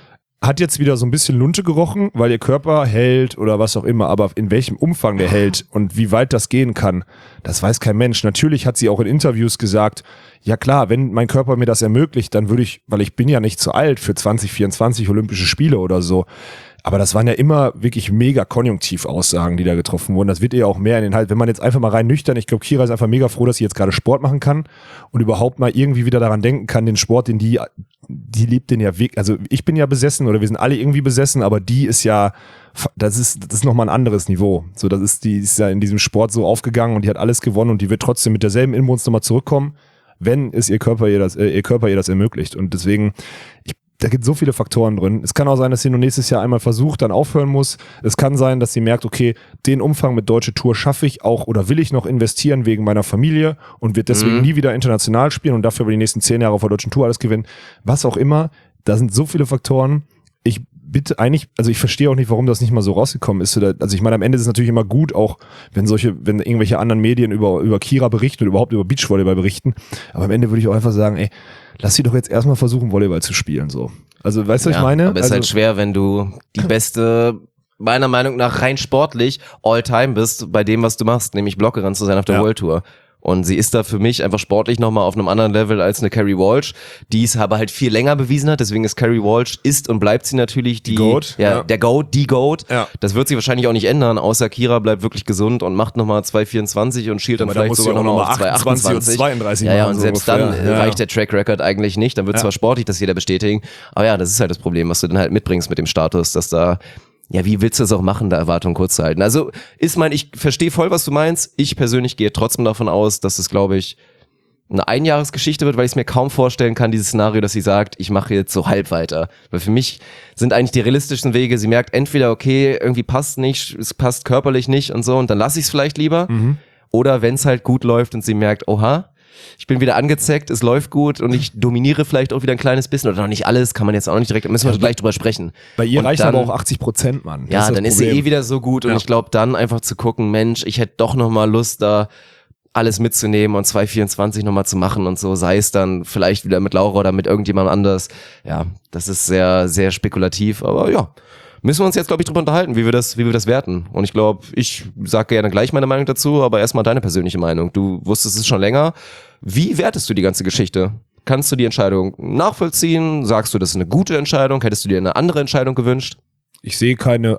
[SPEAKER 2] hat jetzt wieder so ein bisschen Lunte gerochen, weil ihr Körper hält oder was auch immer, aber in welchem Umfang der hält und wie weit das gehen kann, das weiß kein Mensch. Natürlich hat sie auch in Interviews gesagt, ja klar, wenn mein Körper mir das ermöglicht, dann würde ich, weil ich bin ja nicht zu alt für 2024 Olympische Spiele oder so, aber das waren ja immer wirklich mega Konjunktiv-Aussagen, die da getroffen wurden. Das wird ihr auch mehr in den Halt. Wenn man jetzt einfach mal rein nüchtern, ich glaube, Kira ist einfach mega froh, dass sie jetzt gerade Sport machen kann und überhaupt mal irgendwie wieder daran denken kann, den Sport, den die liebt den ja wirklich. Also ich bin ja besessen oder wir sind alle irgendwie besessen, aber die ist ja, das ist nochmal ein anderes Niveau. So, die ist ja in diesem Sport so aufgegangen und die hat alles gewonnen und die wird trotzdem mit derselben Inbrunst nochmal zurückkommen, wenn es ihr Körper ihr das ermöglicht. Und deswegen, da gibt so viele Faktoren drin. Es kann auch sein, dass sie nur nächstes Jahr einmal versucht, dann aufhören muss. Es kann sein, dass sie merkt, okay, den Umfang mit Deutsche Tour schaffe ich auch oder will ich noch investieren wegen meiner Familie und wird deswegen nie wieder international spielen und dafür über die nächsten 10 Jahre auf der Deutschen Tour alles gewinnen. Was auch immer, da sind so viele Faktoren. Ich verstehe auch nicht, warum das nicht mal so rausgekommen ist. Also ich meine, am Ende ist es natürlich immer gut, auch wenn irgendwelche anderen Medien über Kira berichten oder überhaupt über Beachvolleyball berichten. Aber am Ende würde ich auch einfach sagen, lass sie doch jetzt erstmal versuchen, Volleyball zu spielen, so. Also, weißt du, was ich meine?
[SPEAKER 1] Aber es ist halt schwer, wenn du die beste, meiner Meinung nach rein sportlich, All-Time bist bei dem, was du machst, nämlich Blockerin zu sein auf der World Tour. Und sie ist da für mich einfach sportlich nochmal auf einem anderen Level als eine Carrie Walsh, die es aber halt viel länger bewiesen hat. Deswegen ist Carrie Walsh, ist und bleibt sie natürlich die
[SPEAKER 2] Goat,
[SPEAKER 1] der Goat, die Goat.
[SPEAKER 2] Ja.
[SPEAKER 1] Das wird sich wahrscheinlich auch nicht ändern, außer Kira bleibt wirklich gesund und macht nochmal 2,24 und schielt dann vielleicht sogar nochmal auf 2,28
[SPEAKER 2] und 32
[SPEAKER 1] Ja,
[SPEAKER 2] machen,
[SPEAKER 1] und
[SPEAKER 2] so
[SPEAKER 1] selbst
[SPEAKER 2] ungefähr.
[SPEAKER 1] dann reicht der Track Record eigentlich nicht. Dann wird zwar sportlich das jeder bestätigen, aber ja, das ist halt das Problem, was du dann halt mitbringst mit dem Status, dass da, ja, wie willst du das auch machen, da Erwartungen kurz zu halten? Also ich verstehe voll, was du meinst. Ich persönlich gehe trotzdem davon aus, dass es, glaube ich, eine Einjahresgeschichte wird, weil ich es mir kaum vorstellen kann, dieses Szenario, dass sie sagt, ich mache jetzt so halb weiter. Weil für mich sind eigentlich die realistischen Wege, sie merkt entweder, okay, irgendwie passt nicht, es passt körperlich nicht und so und dann lasse ich es vielleicht lieber. Oder wenn es halt gut läuft und sie merkt, oha, ich bin wieder angezeckt, es läuft gut und ich dominiere vielleicht auch wieder ein kleines bisschen oder noch nicht alles, kann man jetzt auch nicht direkt, müssen wir gleich drüber sprechen.
[SPEAKER 2] Bei ihr
[SPEAKER 1] und
[SPEAKER 2] reicht
[SPEAKER 1] dann,
[SPEAKER 2] aber auch 80%, Mann.
[SPEAKER 1] Ja, dann ist sie wieder so gut und ich glaube dann einfach zu gucken, Mensch, ich hätte doch nochmal Lust da alles mitzunehmen und 2,24 nochmal zu machen und so, sei es dann vielleicht wieder mit Laura oder mit irgendjemandem anders. Ja, das ist sehr, sehr spekulativ, aber ja. Müssen wir uns jetzt, glaube ich, drüber unterhalten, wie wir das werten. Und ich glaube, ich sage gerne gleich meine Meinung dazu, aber erstmal deine persönliche Meinung. Du wusstest es schon länger. Wie wertest du die ganze Geschichte? Kannst du die Entscheidung nachvollziehen? Sagst du, das ist eine gute Entscheidung? Hättest du dir eine andere Entscheidung gewünscht?
[SPEAKER 2] Ich sehe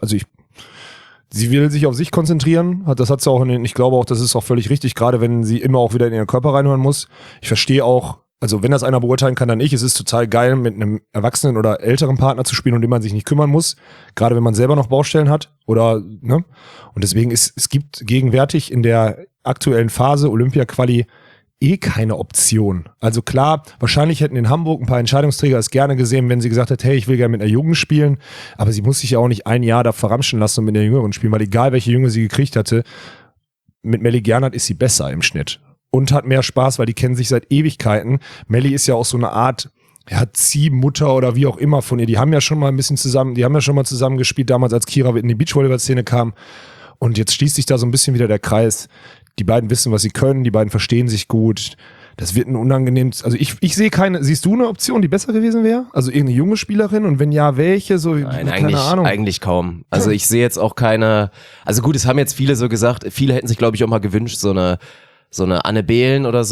[SPEAKER 2] sie will sich auf sich konzentrieren, das hat sie auch ich glaube auch, das ist auch völlig richtig, gerade wenn sie immer auch wieder in ihren Körper reinhören muss. Ich verstehe auch, also wenn das einer beurteilen kann, dann ich. Es ist total geil, mit einem erwachsenen oder älteren Partner zu spielen, um den man sich nicht kümmern muss. Gerade wenn man selber noch Baustellen hat. Und deswegen es gibt gegenwärtig in der aktuellen Phase Olympia-Quali keine Option. Also klar, wahrscheinlich hätten in Hamburg ein paar Entscheidungsträger es gerne gesehen, wenn sie gesagt hat, hey, ich will gerne mit einer Jugend spielen. Aber sie muss sich ja auch nicht ein Jahr da verramschen lassen und mit einer Jüngeren spielen, weil egal welche Jünger sie gekriegt hatte, mit Melli Gernert ist sie besser im Schnitt. Und hat mehr Spaß, weil die kennen sich seit Ewigkeiten. Melli ist ja auch so eine Art Ziehmutter oder wie auch immer von ihr. Die haben ja schon mal zusammen gespielt, damals als Kira in die Beachvolleyball-Szene kam. Und jetzt schließt sich da so ein bisschen wieder der Kreis. Die beiden wissen, was sie können, die beiden verstehen sich gut. Das wird ein unangenehmes, also ich sehe siehst du eine Option, die besser gewesen wäre? Also irgendeine junge Spielerin und wenn ja, welche?
[SPEAKER 1] Nein,
[SPEAKER 2] keine Ahnung.
[SPEAKER 1] Eigentlich kaum. Also ich sehe jetzt auch keine, also gut, es haben jetzt viele so gesagt, viele hätten sich glaube ich auch mal gewünscht, so eine Anne Behlen oder so.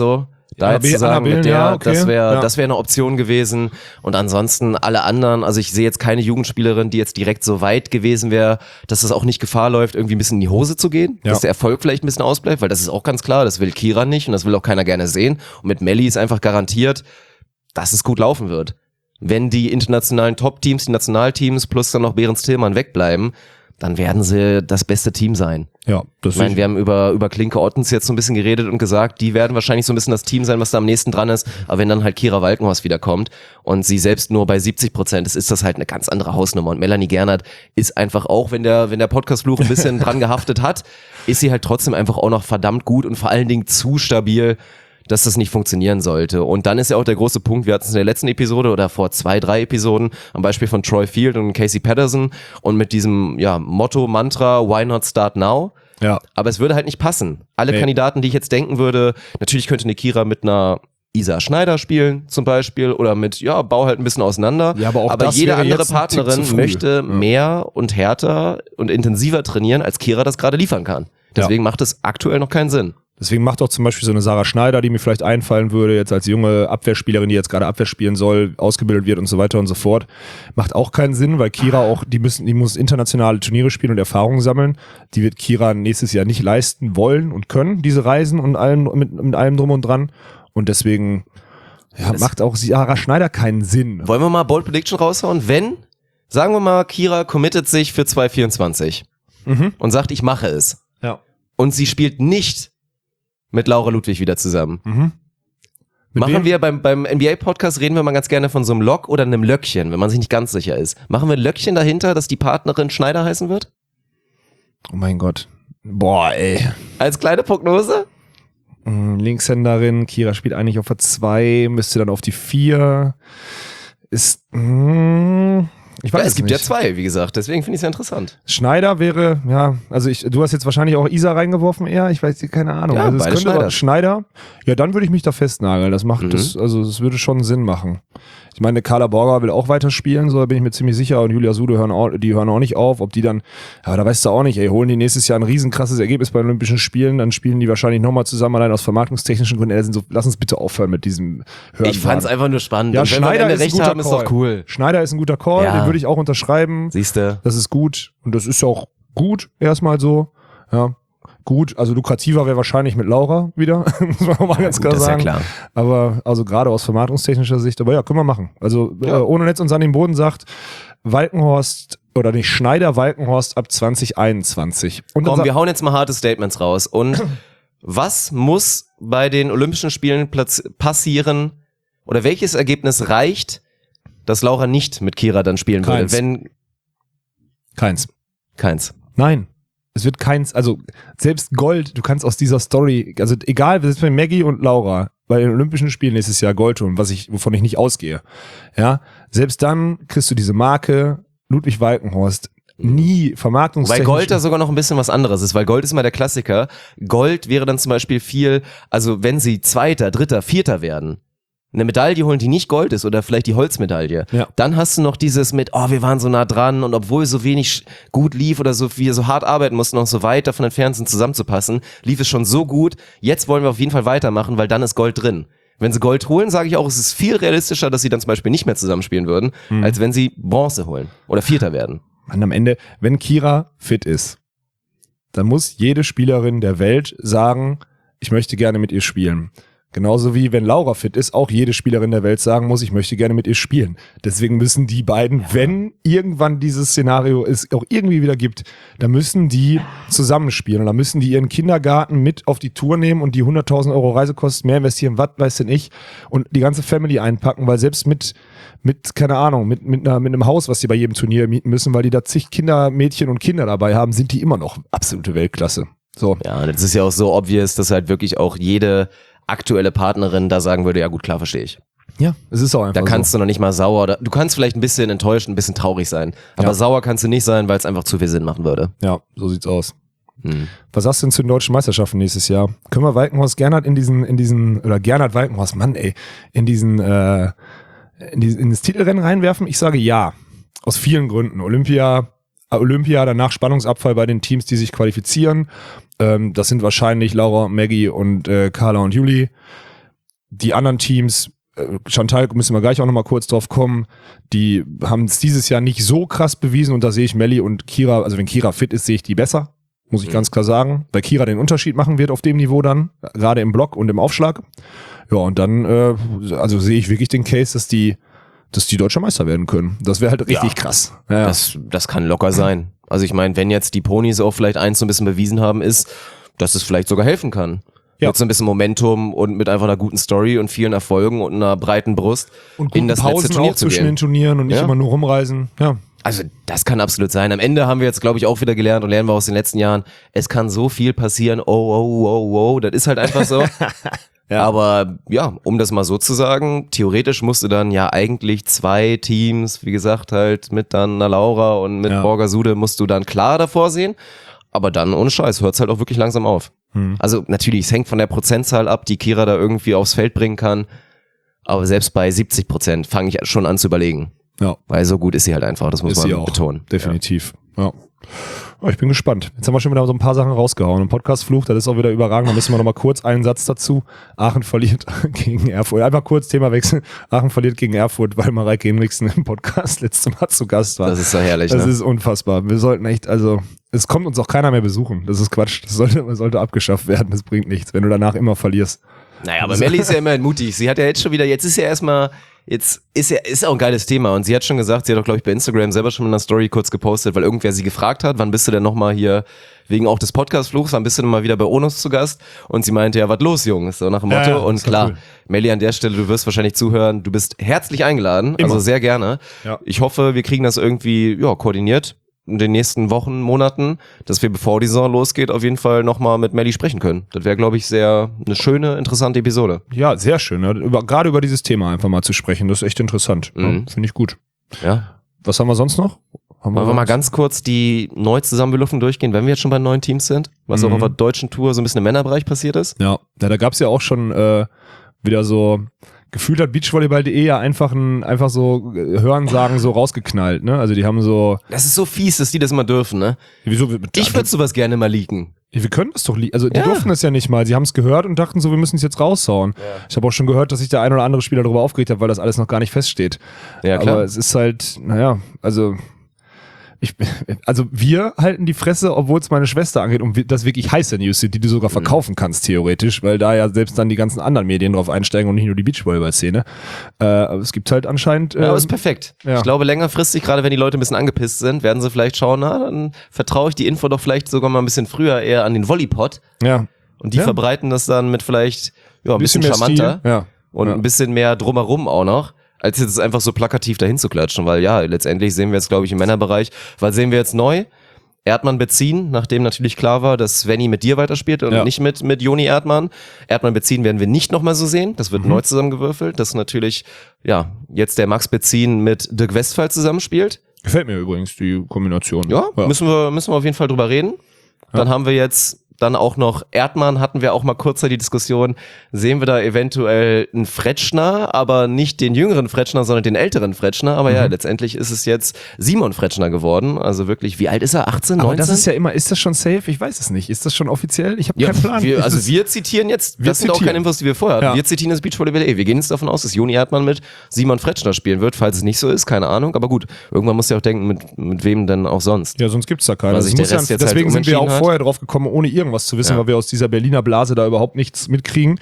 [SPEAKER 1] Da jetzt zu sagen, mit der,
[SPEAKER 2] ja, okay.
[SPEAKER 1] das wäre eine Option gewesen. Und ansonsten alle anderen, also ich sehe jetzt keine Jugendspielerin, die jetzt direkt so weit gewesen wäre, dass das auch nicht Gefahr läuft, irgendwie ein bisschen in die Hose zu gehen, dass der Erfolg vielleicht ein bisschen ausbleibt, weil das ist auch ganz klar, das will Kira nicht und das will auch keiner gerne sehen. Und mit Melli ist einfach garantiert, dass es gut laufen wird. Wenn die internationalen Top-Teams, die Nationalteams plus dann noch Behrens Tillmann wegbleiben, dann werden sie das beste Team sein.
[SPEAKER 2] Ja, das
[SPEAKER 1] ich meine, wir haben über Klinke Ottens jetzt so ein bisschen geredet und gesagt, die werden wahrscheinlich so ein bisschen das Team sein, was da am nächsten dran ist. Aber wenn dann halt Kira Walkenhorst wiederkommt und sie selbst nur bei 70% ist das halt eine ganz andere Hausnummer. Und Melanie Gernert ist einfach auch, wenn der Podcast-Fluch ein bisschen dran gehaftet hat, ist sie halt trotzdem einfach auch noch verdammt gut und vor allen Dingen zu stabil, dass das nicht funktionieren sollte. Und dann ist ja auch der große Punkt, wir hatten es in der letzten Episode oder vor 2-3 Episoden am Beispiel von Troy Field und Casey Patterson und mit diesem Motto, Mantra, why not start now?
[SPEAKER 2] Ja.
[SPEAKER 1] Aber es würde halt nicht passen. Alle Kandidaten, die ich jetzt denken würde, natürlich könnte eine Kira mit einer Isa Schneider spielen zum Beispiel oder mit, bau halt ein bisschen auseinander.
[SPEAKER 2] Ja, aber
[SPEAKER 1] jede andere
[SPEAKER 2] jetzt ein Tick zu
[SPEAKER 1] Partnerin
[SPEAKER 2] früh.
[SPEAKER 1] möchte mehr und härter und intensiver trainieren, als Kira das gerade liefern kann. Deswegen macht es aktuell noch keinen Sinn.
[SPEAKER 2] Deswegen macht auch zum Beispiel so eine Sarah Schneider, die mir vielleicht einfallen würde, jetzt als junge Abwehrspielerin, die jetzt gerade Abwehr spielen soll, ausgebildet wird und so weiter und so fort, macht auch keinen Sinn, weil Kira auch, die muss internationale Turniere spielen und Erfahrungen sammeln. Die wird Kira nächstes Jahr nicht leisten wollen und können, diese Reisen und mit allem drum und dran. Und deswegen macht auch Sarah Schneider keinen Sinn.
[SPEAKER 1] Wollen wir mal Bold Prediction raushauen? Wenn, sagen wir mal, Kira committet sich für 2024 und sagt, ich mache es.
[SPEAKER 2] Ja.
[SPEAKER 1] Und sie spielt nicht mit Laura Ludwig wieder zusammen. Machen wir beim NBA-Podcast, reden wir mal ganz gerne von so einem Lock oder einem Löckchen, wenn man sich nicht ganz sicher ist. Machen wir ein Löckchen dahinter, dass die Partnerin Schneider heißen wird?
[SPEAKER 2] Oh mein Gott. Boah, ey.
[SPEAKER 1] Als kleine Prognose?
[SPEAKER 2] Linkshänderin, Kira spielt eigentlich auf der 2, müsste dann auf die 4. Ist, ich weiß
[SPEAKER 1] es gibt
[SPEAKER 2] nicht.
[SPEAKER 1] ja 2, wie gesagt, deswegen finde ich es ja interessant.
[SPEAKER 2] Schneider wäre, also du hast jetzt wahrscheinlich auch Isa reingeworfen eher, ich weiß, keine Ahnung.
[SPEAKER 1] Ja,
[SPEAKER 2] also es
[SPEAKER 1] beide
[SPEAKER 2] könnte Schneider, ja, dann würde ich mich da festnageln, das macht das würde schon Sinn machen. Ich meine, Carla Borger will auch weiterspielen, so da bin ich mir ziemlich sicher, und Julia Sude hören auch nicht auf, ob die dann, aber da weißt du auch nicht, holen die nächstes Jahr ein riesenkrasses Ergebnis bei den Olympischen Spielen, dann spielen die wahrscheinlich nochmal zusammen, allein aus vermarktungstechnischen Gründen, lass uns bitte aufhören mit diesem Hören.
[SPEAKER 1] Ich fand es einfach nur spannend.
[SPEAKER 2] Ja,
[SPEAKER 1] und wenn
[SPEAKER 2] Schneider
[SPEAKER 1] wir
[SPEAKER 2] ist ein
[SPEAKER 1] recht
[SPEAKER 2] guter
[SPEAKER 1] haben, ist doch cool.
[SPEAKER 2] Schneider ist ein guter Call, den würde ich auch unterschreiben.
[SPEAKER 1] Siehste.
[SPEAKER 2] Das ist gut und das ist auch gut, erstmal so, ja. Gut, also lukrativer wäre wahrscheinlich mit Laura wieder, muss man auch mal ganz klar sagen. Ja, klar. Aber also gerade aus vermarktungstechnischer Sicht, aber können wir machen. Also ohne Netz uns an den Boden sagt, Schneider Walkenhorst ab 2021. Und
[SPEAKER 1] komm, wir hauen jetzt mal harte Statements raus. Und was muss bei den Olympischen Spielen passieren oder welches Ergebnis reicht, dass Laura nicht mit Kira dann spielen würde?
[SPEAKER 2] Keins.
[SPEAKER 1] Nein.
[SPEAKER 2] Es wird keins, also selbst Gold, du kannst aus dieser Story, also egal, selbst bei Maggie und Laura bei den Olympischen Spielen nächstes Jahr Gold holen, wovon ich nicht ausgehe, ja, selbst dann kriegst du diese Marke Ludwig Walkenhorst nie vermarktungstechnisch.
[SPEAKER 1] Weil Gold da sogar noch ein bisschen was anderes ist, weil Gold ist immer der Klassiker. Gold wäre dann zum Beispiel also wenn sie Zweiter, Dritter, Vierter werden, eine Medaille holen, die nicht Gold ist oder vielleicht die Holzmedaille, dann hast du noch dieses mit, wir waren so nah dran und obwohl so wenig gut lief oder so wir so hart arbeiten mussten, noch so weit davon entfernt sind, zusammenzupassen, lief es schon so gut, jetzt wollen wir auf jeden Fall weitermachen, weil dann ist Gold drin. Wenn sie Gold holen, sage ich auch, es ist viel realistischer, dass sie dann zum Beispiel nicht mehr zusammenspielen würden, als wenn sie Bronze holen oder Vierter werden.
[SPEAKER 2] Und am Ende, wenn Kira fit ist, dann muss jede Spielerin der Welt sagen, ich möchte gerne mit ihr spielen. Genauso wie wenn Laura fit ist, auch jede Spielerin der Welt sagen muss, ich möchte gerne mit ihr spielen. Deswegen müssen die beiden, wenn irgendwann dieses Szenario es auch irgendwie wieder gibt, dann müssen die zusammenspielen. Und dann müssen die ihren Kindergarten mit auf die Tour nehmen und die 100.000 Euro Reisekosten mehr investieren, was weiß denn ich, und die ganze Family einpacken, weil selbst mit keine Ahnung, mit einem Haus, was die bei jedem Turnier mieten müssen, weil die da zig Kinder, Mädchen und Kinder dabei haben, sind die immer noch absolute Weltklasse. So.
[SPEAKER 1] Ja, und das ist ja auch so obvious, dass halt wirklich auch jede aktuelle Partnerin da sagen würde, ja gut, klar, verstehe ich.
[SPEAKER 2] Ja, es ist auch einfach
[SPEAKER 1] Da kannst du noch nicht mal sauer, du kannst vielleicht ein bisschen enttäuscht, ein bisschen traurig sein, aber sauer kannst du nicht sein, weil es einfach zu viel Sinn machen würde.
[SPEAKER 2] Ja, so sieht's aus. Was sagst du denn zu den deutschen Meisterschaften nächstes Jahr? Können wir Walkenhorst Gernert Gernert Walkenhorst, Mann ey, in das Titelrennen reinwerfen? Ich sage ja. Aus vielen Gründen. Olympia, danach Spannungsabfall bei den Teams, die sich qualifizieren. Das sind wahrscheinlich Laura, Maggie und Carla und Julie. die anderen Teams, Chantal, müssen wir gleich auch nochmal kurz drauf kommen, die haben es dieses Jahr nicht so krass bewiesen und da sehe ich Melli und Kira, also wenn Kira fit ist, sehe ich die besser, muss ich ganz klar sagen, weil Kira den Unterschied machen wird auf dem Niveau dann, gerade im Block und im Aufschlag. Ja, und dann also sehe ich wirklich den Case, dass die Deutscher Meister werden können. Das wäre halt richtig krass. Ja.
[SPEAKER 1] Das kann locker sein. Also ich meine, wenn jetzt die Ponys auch vielleicht eins so ein bisschen bewiesen haben, ist, dass es vielleicht sogar helfen kann.
[SPEAKER 2] Ja.
[SPEAKER 1] Mit so ein bisschen Momentum und mit einfach einer guten Story und vielen Erfolgen und einer breiten Brust
[SPEAKER 2] Und
[SPEAKER 1] in
[SPEAKER 2] guten
[SPEAKER 1] das letzte
[SPEAKER 2] Pausen
[SPEAKER 1] Turnier
[SPEAKER 2] auch
[SPEAKER 1] zu
[SPEAKER 2] zwischen
[SPEAKER 1] gehen.
[SPEAKER 2] den Turnieren und nicht
[SPEAKER 1] Ja.
[SPEAKER 2] immer nur rumreisen. Ja.
[SPEAKER 1] Also das kann absolut sein. Am Ende haben wir jetzt, glaube ich, auch wieder gelernt und lernen wir aus den letzten Jahren, es kann so viel passieren. Oh, das ist halt einfach so.
[SPEAKER 2] Ja.
[SPEAKER 1] Aber ja, um das mal so zu sagen, theoretisch musst du dann ja eigentlich 2 Teams, wie gesagt, halt mit dann einer Laura und mit Borgasude musst du dann klar davor sehen. Aber dann, ohne Scheiß, hört es halt auch wirklich langsam auf. Also natürlich, es hängt von der Prozentzahl ab, die Kira da irgendwie aufs Feld bringen kann. Aber selbst bei 70% fange ich schon an zu überlegen.
[SPEAKER 2] Ja.
[SPEAKER 1] Weil so gut ist sie halt einfach, das muss
[SPEAKER 2] Ist sie
[SPEAKER 1] man
[SPEAKER 2] auch.
[SPEAKER 1] betonen.
[SPEAKER 2] Definitiv. Ja. Oh, ich bin gespannt. Jetzt haben wir schon wieder so ein paar Sachen rausgehauen. Ein Podcastfluch, das ist auch wieder überragend. Da müssen wir noch mal kurz einen Satz dazu. Aachen verliert gegen Erfurt. Einfach kurz Thema wechseln. Aachen verliert gegen Erfurt, weil Mareike Henriksen im Podcast letztes Mal zu Gast war.
[SPEAKER 1] Das ist so herrlich,
[SPEAKER 2] Das
[SPEAKER 1] ne?
[SPEAKER 2] ist unfassbar. Wir sollten echt, also es kommt uns auch keiner mehr besuchen. Das ist Quatsch. Das sollte abgeschafft werden. Das bringt nichts, wenn du danach immer verlierst.
[SPEAKER 1] Naja, aber Melli ist ja immerhin mutig. Sie hat ja jetzt schon wieder, jetzt ist ja erstmal, ist auch ein geiles Thema. Und sie hat schon gesagt, sie hat auch, glaube ich, bei Instagram selber schon in einer Story kurz gepostet, weil irgendwer sie gefragt hat, wann bist du denn nochmal hier, wegen auch des Podcast-Fluchs, wann bist du denn mal wieder bei Onus zu Gast? Und sie meinte, ja, was los, Jungs? So nach dem Motto.
[SPEAKER 2] Ja,
[SPEAKER 1] und
[SPEAKER 2] ist doch
[SPEAKER 1] klar,
[SPEAKER 2] cool.
[SPEAKER 1] Melli, an der Stelle, du wirst wahrscheinlich zuhören, du bist herzlich eingeladen,
[SPEAKER 2] Immer.
[SPEAKER 1] also sehr gerne.
[SPEAKER 2] Ja.
[SPEAKER 1] Ich hoffe, wir kriegen das irgendwie, koordiniert in den nächsten Wochen, Monaten, dass wir, bevor die Saison losgeht, auf jeden Fall nochmal mit Melli sprechen können. Das wäre, glaube ich, sehr eine schöne, interessante Episode.
[SPEAKER 2] Ja, sehr schön. Ne? Gerade über dieses Thema einfach mal zu sprechen, das ist echt interessant. Ja, finde ich gut.
[SPEAKER 1] Ja.
[SPEAKER 2] Was haben wir sonst noch?
[SPEAKER 1] Wollen wir mal ganz kurz die Neu-Zusammenwürfelung durchgehen, wenn wir jetzt schon bei neuen Teams sind? Was auch auf der deutschen Tour so ein bisschen im Männerbereich passiert ist?
[SPEAKER 2] Ja, da gab es ja auch schon wieder so, gefühlt hat Beachvolleyball.de ja einfach so Hörensagen so rausgeknallt, ne? Also die haben so...
[SPEAKER 1] Das ist so fies, dass die das immer dürfen, ne?
[SPEAKER 2] Wieso?
[SPEAKER 1] Ich würde sowas gerne mal leaken.
[SPEAKER 2] Wir können das doch also die
[SPEAKER 1] Ja.
[SPEAKER 2] durften das ja nicht mal. Sie haben es gehört und dachten so, wir müssen es jetzt raushauen. Ja. Ich habe auch schon gehört, dass sich der ein oder andere Spieler darüber aufgeregt hat, weil das alles noch gar nicht feststeht.
[SPEAKER 1] Ja, klar.
[SPEAKER 2] Aber es ist halt, naja, also wir halten die Fresse, obwohl es meine Schwester angeht, um das wirklich heiße News sind, die du sogar verkaufen kannst, theoretisch, weil da ja selbst dann die ganzen anderen Medien drauf einsteigen und nicht nur die Beachvolleyball-Szene. Aber es gibt halt anscheinend...
[SPEAKER 1] Ja, aber ist perfekt.
[SPEAKER 2] ja.
[SPEAKER 1] Ich glaube, längerfristig, gerade wenn die Leute ein bisschen angepisst sind, werden sie vielleicht schauen, na, dann vertraue ich die Info doch vielleicht sogar mal ein bisschen früher eher an den Volleypod.
[SPEAKER 2] Ja.
[SPEAKER 1] Und die verbreiten das dann mit vielleicht ein bisschen
[SPEAKER 2] mehr
[SPEAKER 1] charmanter
[SPEAKER 2] Stil. Ja.
[SPEAKER 1] und ein bisschen mehr drumherum auch noch, als jetzt einfach so plakativ dahin zu klatschen, weil ja, letztendlich sehen wir jetzt, glaube ich, im Männerbereich, weil sehen wir jetzt neu, Erdmann beziehen, nachdem natürlich klar war, dass Svenny mit dir weiterspielt und nicht mit Joni Erdmann. Erdmann beziehen werden wir nicht nochmal so sehen, das wird neu zusammengewürfelt, dass natürlich, jetzt der Max beziehen mit Dirk Westphal zusammenspielt.
[SPEAKER 2] Gefällt mir übrigens die Kombination.
[SPEAKER 1] Ja, müssen wir auf jeden Fall drüber reden. Dann haben wir jetzt dann auch noch Erdmann, hatten wir auch mal kurz die Diskussion, sehen wir da eventuell einen Fretschner, aber nicht den jüngeren Fretschner, sondern den älteren Fretschner. Aber ja, letztendlich ist es jetzt Simon Fretschner geworden. Also wirklich, wie alt ist er? 18, 19?
[SPEAKER 2] Aber das ist ja immer, ist das schon safe? Ich weiß es nicht. Ist das schon offiziell? Ich habe keinen Plan.
[SPEAKER 1] Wir zitieren jetzt, das sind auch keine Infos, die wir vorher hatten.
[SPEAKER 2] Ja.
[SPEAKER 1] Wir zitieren das Beachvolleyball.de. Wir gehen jetzt davon aus, dass Joni Erdmann mit Simon Fretschner spielen wird. Falls es nicht so ist, keine Ahnung. Aber gut, irgendwann muss ja auch denken, mit wem denn auch sonst.
[SPEAKER 2] Ja, sonst gibt's da keinen.
[SPEAKER 1] Weil sich der Rest jetzt
[SPEAKER 2] deswegen
[SPEAKER 1] halt
[SPEAKER 2] sind wir auch
[SPEAKER 1] umentschieden hat.
[SPEAKER 2] vorher drauf gekommen, ohne irgendwas zu wissen, weil wir aus dieser Berliner Blase da überhaupt nichts mitkriegen.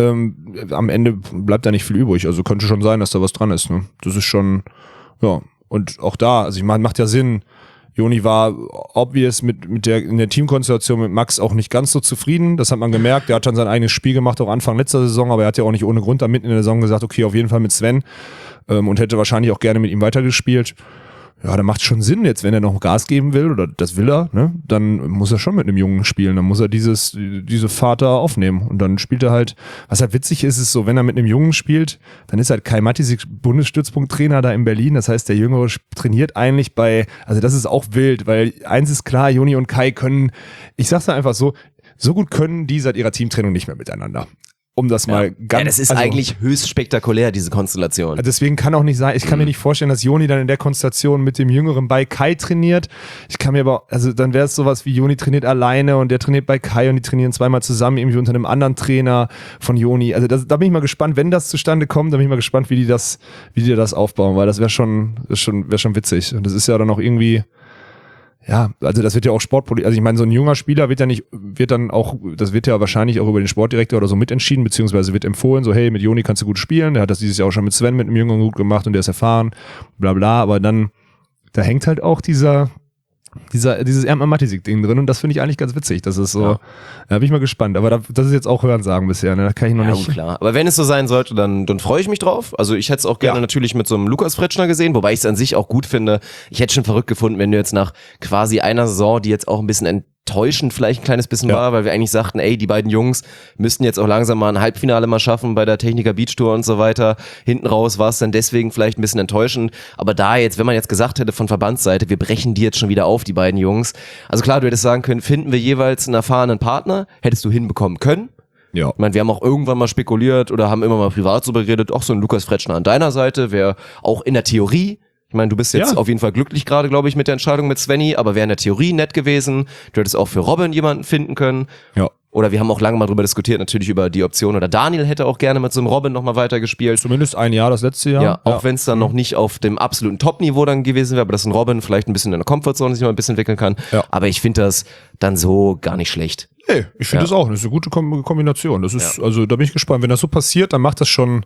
[SPEAKER 2] Am Ende bleibt da nicht viel übrig. Also könnte schon sein, dass da was dran ist. Ne? Das ist schon, ja. Und auch da, also ich meine, macht ja Sinn. Joni war obvious in der Teamkonstellation mit Max auch nicht ganz so zufrieden. Das hat man gemerkt. Er hat dann sein eigenes Spiel gemacht, auch Anfang letzter Saison, aber er hat ja auch nicht ohne Grund da mitten in der Saison gesagt, okay, auf jeden Fall mit Sven, und hätte wahrscheinlich auch gerne mit ihm weitergespielt. Ja, da macht schon Sinn jetzt, wenn er noch Gas geben will, oder das will er, ne, dann muss er schon mit einem Jungen spielen, dann muss er diese Fahrt da aufnehmen und dann spielt er halt, was halt witzig ist, ist so, wenn er mit einem Jungen spielt, dann ist halt Kai Matisik Bundesstützpunkttrainer da in Berlin, das heißt, der Jüngere trainiert eigentlich also das ist auch wild, weil eins ist klar, Joni und Kai können, ich sag's da einfach so gut können die seit ihrer Teamtrennung nicht mehr miteinander. um das mal ganz...
[SPEAKER 1] Ja, das ist eigentlich höchst spektakulär, diese Konstellation.
[SPEAKER 2] Deswegen kann auch nicht sein, ich kann mir nicht vorstellen, dass Joni dann in der Konstellation mit dem Jüngeren bei Kai trainiert. Ich kann mir aber, also dann wäre es sowas wie Joni trainiert alleine und der trainiert bei Kai und die trainieren zweimal zusammen, irgendwie unter einem anderen Trainer von Joni. Also da bin ich mal gespannt, wenn das zustande kommt, da bin ich mal gespannt, wie die das aufbauen, weil das wäre schon witzig. Und das ist ja dann auch irgendwie... Ja, also das wird ja auch Sportpolitik, also ich meine, so ein junger Spieler wird ja wahrscheinlich auch über den Sportdirektor oder so mitentschieden, beziehungsweise wird empfohlen, so hey, mit Joni kannst du gut spielen, der hat das dieses Jahr auch schon mit Sven, mit einem Jüngeren gut gemacht und der ist erfahren, bla bla, aber dann, da hängt halt auch dieses Erdmann-Matisik-Ding drin und das finde ich eigentlich ganz witzig, das ist so, da bin ich mal gespannt, aber das ist jetzt auch Hörensagen bisher, ne? Da kann ich noch nicht.
[SPEAKER 1] Ja, klar, aber wenn es so sein sollte, dann freue ich mich drauf, also ich hätte es auch gerne natürlich mit so einem Lukas Fretschner gesehen, wobei ich es an sich auch gut finde, ich hätte schon verrückt gefunden, wenn du jetzt nach quasi einer Saison, die jetzt auch ein bisschen enttäuschend vielleicht ein kleines bisschen war, weil wir eigentlich sagten, ey, die beiden Jungs müssten jetzt auch langsam mal ein Halbfinale mal schaffen bei der Techniker Beach Tour und so weiter. Hinten raus war es dann deswegen vielleicht ein bisschen enttäuschend. Aber da jetzt, wenn man jetzt gesagt hätte von Verbandsseite, wir brechen die jetzt schon wieder auf, die beiden Jungs. Also klar, du hättest sagen können, finden wir jeweils einen erfahrenen Partner, hättest du hinbekommen können.
[SPEAKER 2] Ja.
[SPEAKER 1] Ich meine, wir haben auch irgendwann mal spekuliert oder haben immer mal privat so geredet, auch so ein Lukas Fretschner an deiner Seite wäre auch in der Theorie. Ich meine, du bist jetzt auf jeden Fall glücklich gerade, glaube ich, mit der Entscheidung mit Svenny, aber wäre in der Theorie nett gewesen. Du hättest auch für Robin jemanden finden können. Ja. Oder wir haben auch lange mal drüber diskutiert, natürlich über die Option. Oder Daniel hätte auch gerne mit so einem Robin nochmal weitergespielt.
[SPEAKER 2] Zumindest ein Jahr, das letzte Jahr.
[SPEAKER 1] Ja, auch wenn es dann noch nicht auf dem absoluten Top-Niveau dann gewesen wäre, aber dass ein Robin vielleicht ein bisschen in der Comfortzone sich mal ein bisschen entwickeln kann. Ja. Aber ich finde das dann so gar nicht schlecht.
[SPEAKER 2] Nee, ich finde das auch. Das ist eine gute Kombination. Das ist, also da bin ich gespannt. Wenn das so passiert, dann macht das schon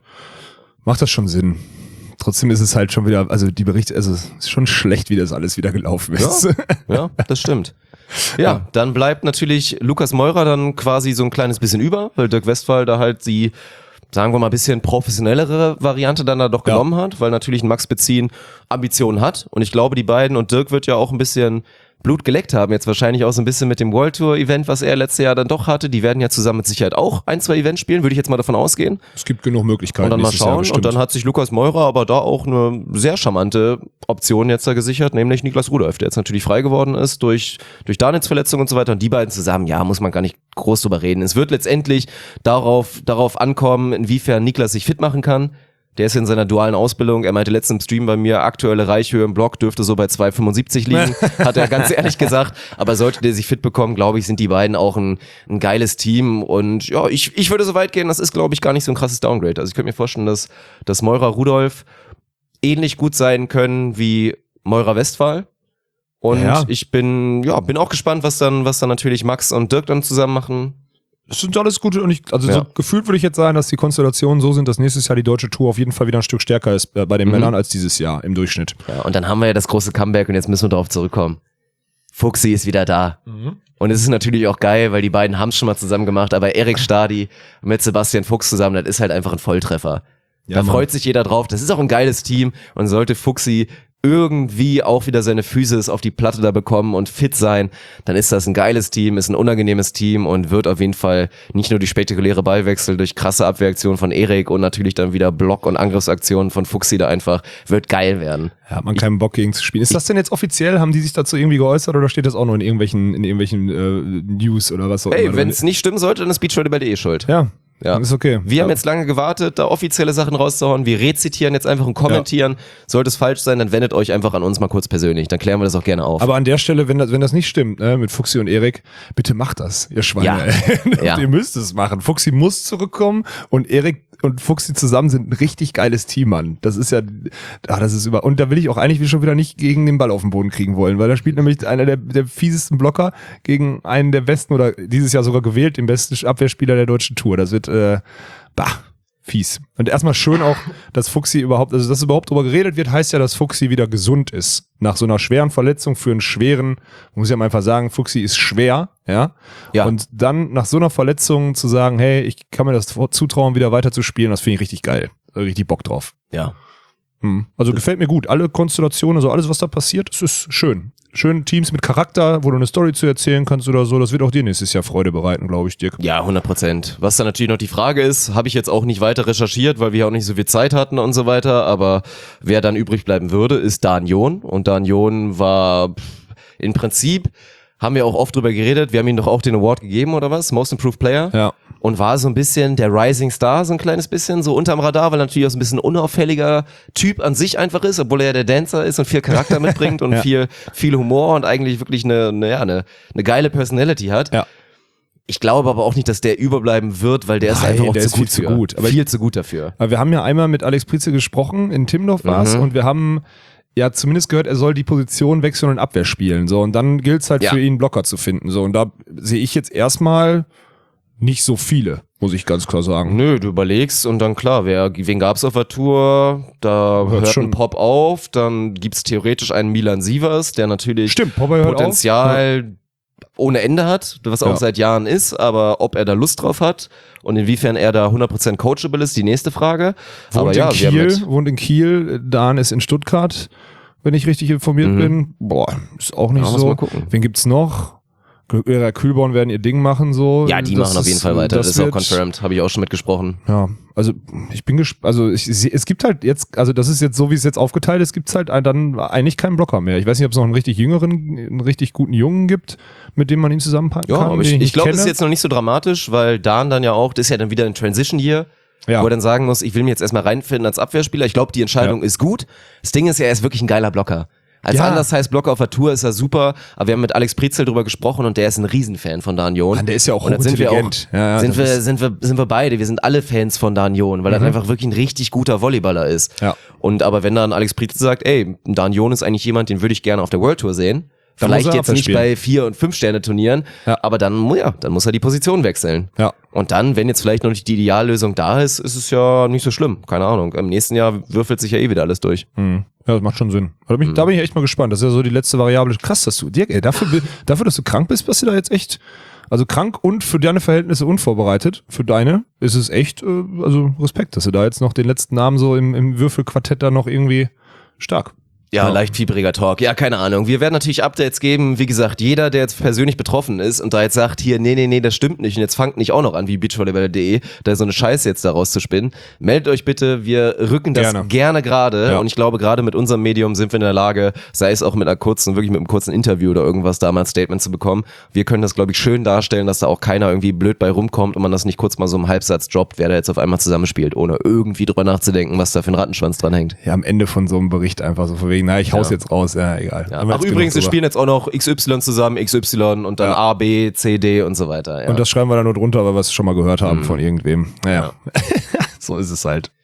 [SPEAKER 2] Sinn. Trotzdem ist es halt schon wieder, also die Berichte, also es ist schon schlecht, wie das alles wieder gelaufen ist.
[SPEAKER 1] Ja, das stimmt. Ja, dann bleibt natürlich Lukas Meurer dann quasi so ein kleines bisschen über, weil Dirk Westphal da halt die, sagen wir mal, ein bisschen professionellere Variante dann da doch genommen hat, weil natürlich ein Max Bezin Ambitionen hat und ich glaube, die beiden und Dirk wird ja auch ein bisschen Blut geleckt haben, jetzt wahrscheinlich auch so ein bisschen mit dem World Tour Event, was er letztes Jahr dann doch hatte. Die werden ja zusammen mit Sicherheit auch 1-2 Events spielen, würde ich jetzt mal davon ausgehen.
[SPEAKER 2] Es gibt genug Möglichkeiten.
[SPEAKER 1] Und dann mal schauen. Und dann hat sich Lukas Meurer aber da auch eine sehr charmante Option jetzt da gesichert, nämlich Niklas Rudolph, der jetzt natürlich frei geworden ist durch Daniels Verletzung und so weiter. Und die beiden zusammen, ja, muss man gar nicht groß drüber reden. Es wird letztendlich darauf ankommen, inwiefern Niklas sich fit machen kann. Der ist in seiner dualen Ausbildung, er meinte letztens im Stream bei mir, aktuelle Reichhöhe im Block dürfte so bei 2,75 liegen, hat er ganz ehrlich gesagt. Aber sollte der sich fit bekommen, glaube ich, sind die beiden auch ein geiles Team. Und ja, ich würde so weit gehen, das ist, glaube ich, gar nicht so ein krasses Downgrade. Also ich könnte mir vorstellen, dass Meurer Rudolph ähnlich gut sein können wie Meurer Westphal. Und ich bin auch gespannt, was dann natürlich Max und Dirk dann zusammen machen.
[SPEAKER 2] Das sind alles gute und so gefühlt würde ich jetzt sagen, dass die Konstellationen so sind, dass nächstes Jahr die deutsche Tour auf jeden Fall wieder ein Stück stärker ist bei den Männern als dieses Jahr im Durchschnitt.
[SPEAKER 1] Ja, und dann haben wir ja das große Comeback und jetzt müssen wir darauf zurückkommen. Fuchsi ist wieder da. Und es ist natürlich auch geil, weil die beiden haben es schon mal zusammen gemacht, aber Erik Stadi mit Sebastian Fuchs zusammen, das ist halt einfach ein Volltreffer. Ja, da freut sich jeder drauf. Das ist auch ein geiles Team und sollte Fuchsi irgendwie auch wieder seine Physis auf die Platte da bekommen und fit sein, dann ist das ein geiles Team, ist ein unangenehmes Team und wird auf jeden Fall nicht nur die spektakuläre Ballwechsel durch krasse Abwehraktionen von Erik und natürlich dann wieder Block- und Angriffsaktionen von Fuchsi da einfach, wird geil werden.
[SPEAKER 2] Ja, hat man keinen Bock gegen zu spielen. Ist das denn jetzt offiziell? Haben die sich dazu irgendwie geäußert oder steht das auch nur in irgendwelchen News oder was auch immer?
[SPEAKER 1] Hey, wenn es nicht stimmen sollte, dann ist beachvolleyball.de schuld.
[SPEAKER 2] Ja, ist okay.
[SPEAKER 1] Wir haben jetzt lange gewartet, da offizielle Sachen rauszuhauen. Wir rezitieren jetzt einfach und kommentieren. Sollte es falsch sein, dann wendet euch einfach an uns mal kurz persönlich. Dann klären wir das auch gerne auf.
[SPEAKER 2] Aber an der Stelle, wenn das nicht stimmt, mit Fuchsi und Erik, bitte macht das, ihr Schweine. Ja. Ihr müsst es machen. Fuchsi muss zurückkommen und Erik und Fuchsi zusammen sind ein richtig geiles Team, Mann. Das ist ja, das ist und da will ich auch eigentlich schon wieder nicht gegen den Ball auf den Boden kriegen wollen, weil da spielt nämlich einer der fiesesten Blocker gegen einen der besten oder dieses Jahr sogar gewählt, den besten Abwehrspieler der deutschen Tour. Das wird, fies. Und erstmal schön auch, dass Fuchsi dass überhaupt drüber geredet wird, heißt ja, dass Fuchsi wieder gesund ist. Nach so einer schweren Verletzung für einen schweren, muss ich ja mal einfach sagen, Fuchsi ist schwer, ja. Und dann nach so einer Verletzung zu sagen, hey, ich kann mir das zutrauen, wieder weiter zu spielen, das finde ich richtig geil. Richtig Bock drauf.
[SPEAKER 1] Ja.
[SPEAKER 2] Also gefällt mir gut. Alle Konstellationen, also alles, was da passiert, das ist schön. Schöne Teams mit Charakter, wo du eine Story zu erzählen kannst oder so, das wird auch dir nächstes Jahr Freude bereiten, glaube ich, Dirk.
[SPEAKER 1] Ja, 100%. Was dann natürlich noch die Frage ist, habe ich jetzt auch nicht weiter recherchiert, weil wir auch nicht so viel Zeit hatten und so weiter, aber wer dann übrig bleiben würde, ist Dan John und Dan John war im Prinzip, haben wir auch oft drüber geredet. Wir haben ihm doch auch den Award gegeben, oder was? Most Improved Player.
[SPEAKER 2] Ja.
[SPEAKER 1] Und war so ein bisschen der Rising Star, so ein kleines bisschen, so unterm Radar, weil er natürlich auch so ein bisschen unauffälliger Typ an sich einfach ist, obwohl er ja der Dancer ist und viel Charakter mitbringt und viel Humor und eigentlich wirklich eine geile Personality hat.
[SPEAKER 2] Ja.
[SPEAKER 1] Ich glaube aber auch nicht, dass der überbleiben wird, weil der ist einfach auch
[SPEAKER 2] der
[SPEAKER 1] zu
[SPEAKER 2] ist
[SPEAKER 1] gut
[SPEAKER 2] viel zu gut.
[SPEAKER 1] Aber viel zu gut dafür.
[SPEAKER 2] Aber wir haben ja einmal mit Alex Prize gesprochen, in Timmendorf war's, und wir haben ja zumindest gehört, er soll die Position wechseln und Abwehr spielen. So, und dann gilt's halt für ihn, Blocker zu finden. So, und da sehe ich jetzt erstmal nicht so viele, muss ich ganz klar sagen.
[SPEAKER 1] Nö, du überlegst und dann klar, wen gab's auf der Tour? Da hört
[SPEAKER 2] schon
[SPEAKER 1] ein Pop auf, dann gibt's theoretisch einen Milan Sievers, der natürlich
[SPEAKER 2] Popper hört
[SPEAKER 1] Potenzial ohne Ende hat, was auch seit Jahren ist, aber ob er da Lust drauf hat und inwiefern er da 100% coachable ist, die nächste Frage.
[SPEAKER 2] Wohnt in Kiel, Dan ist in Stuttgart, wenn ich richtig informiert bin. Boah, ist auch nicht so.
[SPEAKER 1] Mal gucken.
[SPEAKER 2] Wen gibt's noch? Kühlborn werden ihr Ding machen, so.
[SPEAKER 1] Ja, die machen auf jeden Fall weiter. Das ist auch confirmed. Habe ich auch schon mitgesprochen.
[SPEAKER 2] Ja, also ich bin gespannt. Also es gibt halt jetzt, also das ist jetzt so, wie es jetzt aufgeteilt ist, gibt's halt dann eigentlich keinen Blocker mehr. Ich weiß nicht, ob es noch einen richtig guten Jungen gibt, mit dem man ihn zusammenpacken kann.
[SPEAKER 1] Aber ich glaube, das ist jetzt noch nicht so dramatisch, weil Dan dann ja auch, das ist ja dann wieder ein Transition Year. Ja. Wo er dann sagen muss, ich will mich jetzt erstmal reinfinden als Abwehrspieler. Ich glaube, die Entscheidung ist gut. Das Ding ist ja, er ist wirklich ein geiler Blocker. Als Blocker auf der Tour ist er super, aber wir haben mit Alex Prizel drüber gesprochen und der ist ein Riesenfan von Dan Jon.
[SPEAKER 2] Mann, der ist ja auch
[SPEAKER 1] hochintelligent. Sind wir beide, wir sind alle Fans von Dan Jon, weil er einfach wirklich ein richtig guter Volleyballer ist. Ja. Aber wenn dann Alex Prizel sagt, ey, Dan Jon ist eigentlich jemand, den würde ich gerne auf der World Tour sehen. Vielleicht jetzt nicht bei 4- und 5-Sterne-Turnieren, aber dann muss er die Position wechseln. Ja. Und dann, wenn jetzt vielleicht noch nicht die Ideallösung da ist, ist es ja nicht so schlimm. Keine Ahnung. Im nächsten Jahr würfelt sich ja wieder alles durch.
[SPEAKER 2] Mhm. Ja, das macht schon Sinn. Da bin ich echt mal gespannt. Das ist ja so die letzte Variable. Krass, dass du, Dirk, dafür, dass du krank bist, bist du da jetzt echt, also krank und für deine Verhältnisse unvorbereitet. Für deine ist es echt, also Respekt, dass du da jetzt noch den letzten Namen so im Würfelquartett da noch irgendwie stark.
[SPEAKER 1] Ja, leicht fiebriger Talk. Ja, keine Ahnung. Wir werden natürlich Updates geben. Wie gesagt, jeder, der jetzt persönlich betroffen ist und da jetzt sagt, hier, nee, das stimmt nicht und jetzt fangt nicht auch noch an wie beachvolleyball.de, da so eine Scheiße jetzt daraus zu spinnen. Meldet euch bitte, wir rücken das gerne gerade und ich glaube, gerade mit unserem Medium sind wir in der Lage, sei es auch mit einem kurzen Interview oder irgendwas, da mal ein Statement zu bekommen. Wir können das, glaube ich, schön darstellen, dass da auch keiner irgendwie blöd bei rumkommt und man das nicht kurz mal so im Halbsatz droppt, wer da jetzt auf einmal zusammenspielt, ohne irgendwie drüber nachzudenken, was da für ein Rattenschwanz dran hängt.
[SPEAKER 2] Ja, am Ende von so einem Bericht einfach so von wegen, na, ich hau's jetzt raus, ja, egal. Ja.
[SPEAKER 1] Ach, übrigens, wir spielen jetzt auch noch XY zusammen, XY und dann A, B, C, D und so weiter. Ja.
[SPEAKER 2] Und das schreiben wir dann nur drunter, weil wir es schon mal gehört haben von irgendwem. Naja, so ist es halt.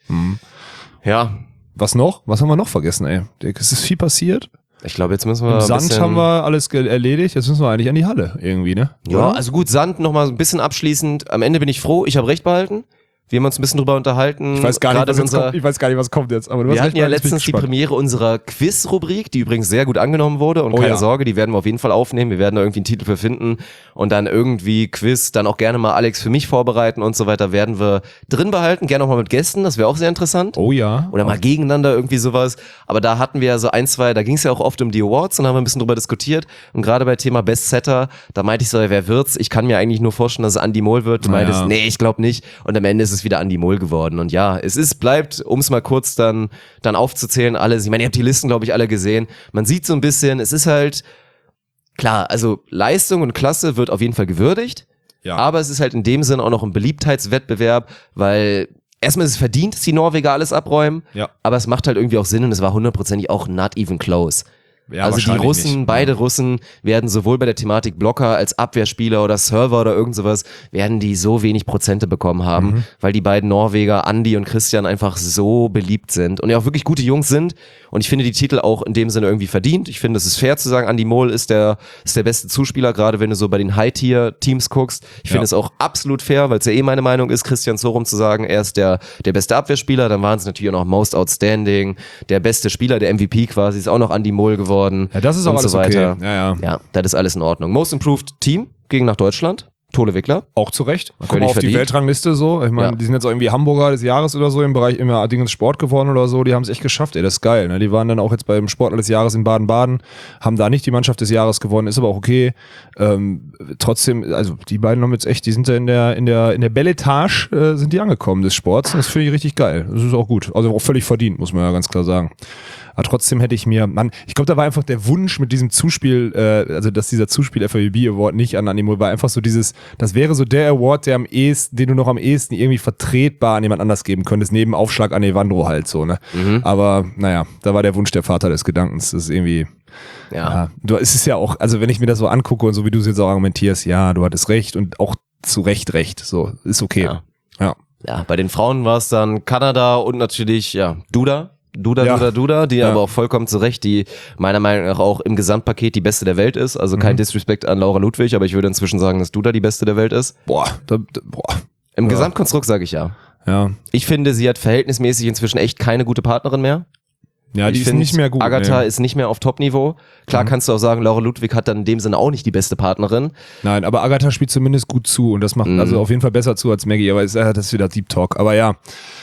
[SPEAKER 1] Ja.
[SPEAKER 2] Was noch? Was haben wir noch vergessen, ey? Es ist viel passiert.
[SPEAKER 1] Ich glaube, jetzt müssen wir
[SPEAKER 2] Im Sand haben wir alles erledigt, jetzt müssen wir eigentlich an die Halle irgendwie, ne?
[SPEAKER 1] Ja, also gut, Sand noch mal ein bisschen abschließend. Am Ende bin ich froh, ich habe recht behalten. Wir haben uns ein bisschen drüber unterhalten.
[SPEAKER 2] Ich weiß gar nicht, was kommt jetzt. Aber
[SPEAKER 1] wir hatten ja letztens die Premiere unserer Quiz-Rubrik, die übrigens sehr gut angenommen wurde. Und keine Sorge, die werden wir auf jeden Fall aufnehmen. Wir werden da irgendwie einen Titel für finden. Und dann irgendwie Quiz, dann auch gerne mal Alex für mich vorbereiten und so weiter, werden wir drin behalten. Gerne auch mal mit Gästen, das wäre auch sehr interessant.
[SPEAKER 2] Oh ja.
[SPEAKER 1] Oder mal gegeneinander irgendwie sowas. Aber da hatten wir ja so da ging es ja auch oft um die Awards und haben wir ein bisschen drüber diskutiert. Und gerade bei Thema Bestsetter, da meinte ich so, wer wird's? Ich kann mir eigentlich nur vorstellen, dass es Andy Mohl wird. Du meintest, nee, ich glaube nicht. Und am Ende ist es wieder Andy Mohl geworden. Und ja, bleibt, um es mal kurz dann aufzuzählen, alles. Ich meine, ihr habt die Listen, glaube ich, alle gesehen. Man sieht so ein bisschen, es ist halt, klar, also Leistung und Klasse wird auf jeden Fall gewürdigt. Ja. Aber es ist halt in dem Sinn auch noch ein Beliebtheitswettbewerb, weil erstmal ist es verdient, dass die Norweger alles abräumen. Ja. Aber es macht halt irgendwie auch Sinn und es war 100%ig auch not even close. Ja, also die Russen, beide Russen werden sowohl bei der Thematik Blocker als Abwehrspieler oder Server oder irgend sowas, werden die so wenig Prozente bekommen haben, weil die beiden Norweger, Andi und Christian, einfach so beliebt sind und ja auch wirklich gute Jungs sind und ich finde die Titel auch in dem Sinne irgendwie verdient. Ich finde, es ist fair zu sagen, Andy Mohl ist der beste Zuspieler, gerade wenn du so bei den High-Tier-Teams guckst. Ich finde es auch absolut fair, weil es ja meine Meinung ist, Christian Sorum zu sagen, er ist der beste Abwehrspieler, dann waren es natürlich auch noch Most Outstanding, der beste Spieler, der MVP quasi, ist auch noch Andy Mohl geworden.
[SPEAKER 2] Ja, das ist auch alles
[SPEAKER 1] so weiter.
[SPEAKER 2] Okay. Ja,
[SPEAKER 1] das ist alles in Ordnung. Most Improved Team ging nach Deutschland. Tole Wickler.
[SPEAKER 2] Auch zu Recht. Guck
[SPEAKER 1] Völlig
[SPEAKER 2] mal auf die
[SPEAKER 1] verdient.
[SPEAKER 2] Weltrangliste so. Ich meine,
[SPEAKER 1] Ja.
[SPEAKER 2] die sind jetzt auch irgendwie Hamburger des Jahres oder so im Bereich immer Dingens Sport geworden oder so. Die haben es echt geschafft, ey, das ist geil. Ne? Die waren dann auch jetzt beim Sportler des Jahres in Baden-Baden, haben da nicht die Mannschaft des Jahres gewonnen, ist aber auch okay. Trotzdem, also die beiden haben jetzt echt, die sind da in der Belletage sind die angekommen des Sports. Das finde ich richtig geil. Das ist auch gut. Also auch völlig verdient, muss man ja ganz klar sagen. Aber trotzdem hätte ich mir, ich glaube, da war einfach der Wunsch mit diesem Zuspiel, also dass dieser Zuspiel FAVB Award nicht an Animo war, einfach so dieses, das wäre so der Award, der am ehesten, den du noch am ehesten irgendwie vertretbar an jemand anders geben könntest, neben Aufschlag an Evandro halt so, ne? Aber naja, da war der Wunsch der Vater des Gedankens. Das ist irgendwie, ja, es ist ja auch, also wenn ich mir das so angucke und so wie du es jetzt auch argumentierst, ja, du hattest recht und auch zu Recht recht, so, ist okay. Ja.
[SPEAKER 1] Ja, bei den Frauen war es dann Kanada und natürlich, Duda, die aber auch vollkommen zu Recht, die meiner Meinung nach auch im Gesamtpaket die Beste der Welt ist. Also kein Disrespect an Laura Ludwig, aber ich würde inzwischen sagen, dass Duda die Beste der Welt ist. Im Gesamtkonstrukt sage ich ja.
[SPEAKER 2] Ja.
[SPEAKER 1] Ich finde, sie hat verhältnismäßig inzwischen echt keine gute Partnerin mehr.
[SPEAKER 2] Ja, die
[SPEAKER 1] Ich
[SPEAKER 2] ist nicht mehr gut.
[SPEAKER 1] Agatha
[SPEAKER 2] nee.
[SPEAKER 1] ist nicht mehr auf Top-Niveau. Klar kannst du auch sagen, Laura Ludwig hat dann in dem Sinne auch nicht die beste Partnerin.
[SPEAKER 2] Nein, aber Agatha spielt zumindest gut zu und das macht also auf jeden Fall besser zu als Maggie, aber das ist wieder Deep Talk. Aber ja,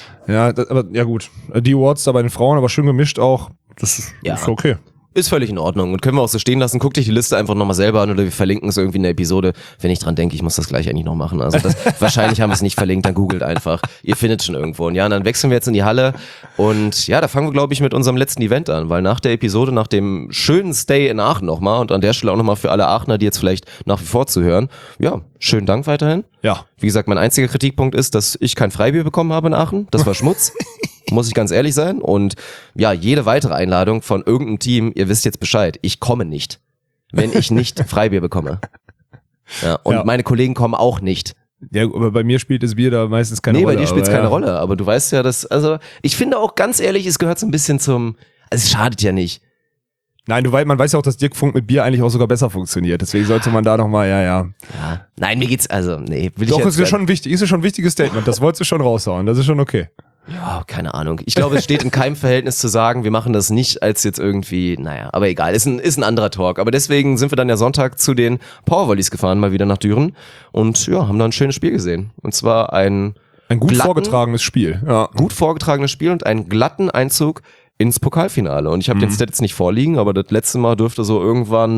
[SPEAKER 2] gut. Die Awards da bei den Frauen, aber schön gemischt auch. Das ist okay.
[SPEAKER 1] Ist völlig in Ordnung und können wir auch so stehen lassen. Guck dich die Liste einfach nochmal selber an oder wir verlinken es irgendwie in der Episode. Wenn ich dran denke, ich muss das gleich eigentlich noch machen. Also wahrscheinlich haben wir es nicht verlinkt, dann googelt einfach. Ihr findet schon irgendwo. Und ja, und dann wechseln wir jetzt in die Halle und ja, da fangen wir, glaube ich, mit unserem letzten Event an, weil nach der Episode, nach dem schönen Stay in Aachen nochmal und an der Stelle auch nochmal für alle Aachener, die jetzt vielleicht nach wie vor zuhören, ja, schönen Dank weiterhin.
[SPEAKER 2] Ja.
[SPEAKER 1] Wie gesagt, mein einziger Kritikpunkt ist, dass ich kein Freibier bekommen habe in Aachen. Das war Schmutz. Muss ich ganz ehrlich sein. Und ja, jede weitere Einladung von irgendeinem Team, ihr wisst jetzt Bescheid, ich komme nicht, wenn ich nicht Freibier bekomme. Ja, und meine Kollegen kommen auch nicht.
[SPEAKER 2] Ja, aber bei mir spielt das Bier da meistens keine Rolle.
[SPEAKER 1] Nee, bei dir spielt es keine Rolle. Aber du weißt ja, dass, also ich finde auch ganz ehrlich, es gehört so ein bisschen zum, also es schadet ja nicht.
[SPEAKER 2] Nein, man weiß ja auch, dass Dirk Funk mit Bier eigentlich auch sogar besser funktioniert. Deswegen sollte man da nochmal,
[SPEAKER 1] Ja. Nein, mir geht's, also, nee, will
[SPEAKER 2] Doch,
[SPEAKER 1] ich jetzt.
[SPEAKER 2] ist schon wichtig, ist schon ein wichtiges Statement. Das wolltest du schon raushauen. Das ist schon okay.
[SPEAKER 1] Ja, keine Ahnung. Ich glaube, es steht in keinem Verhältnis zu sagen, wir machen das nicht als jetzt irgendwie, naja, aber egal, ist ein anderer Talk. Aber deswegen sind wir dann ja Sonntag zu den Powervolleys gefahren, mal wieder nach Düren und ja, haben da ein schönes Spiel gesehen. Und zwar ein
[SPEAKER 2] gut vorgetragenes Spiel. Ja.
[SPEAKER 1] Gut vorgetragenes Spiel und einen glatten Einzug ins Pokalfinale. Und ich habe den Stat jetzt nicht vorliegen, aber das letzte Mal dürfte so irgendwann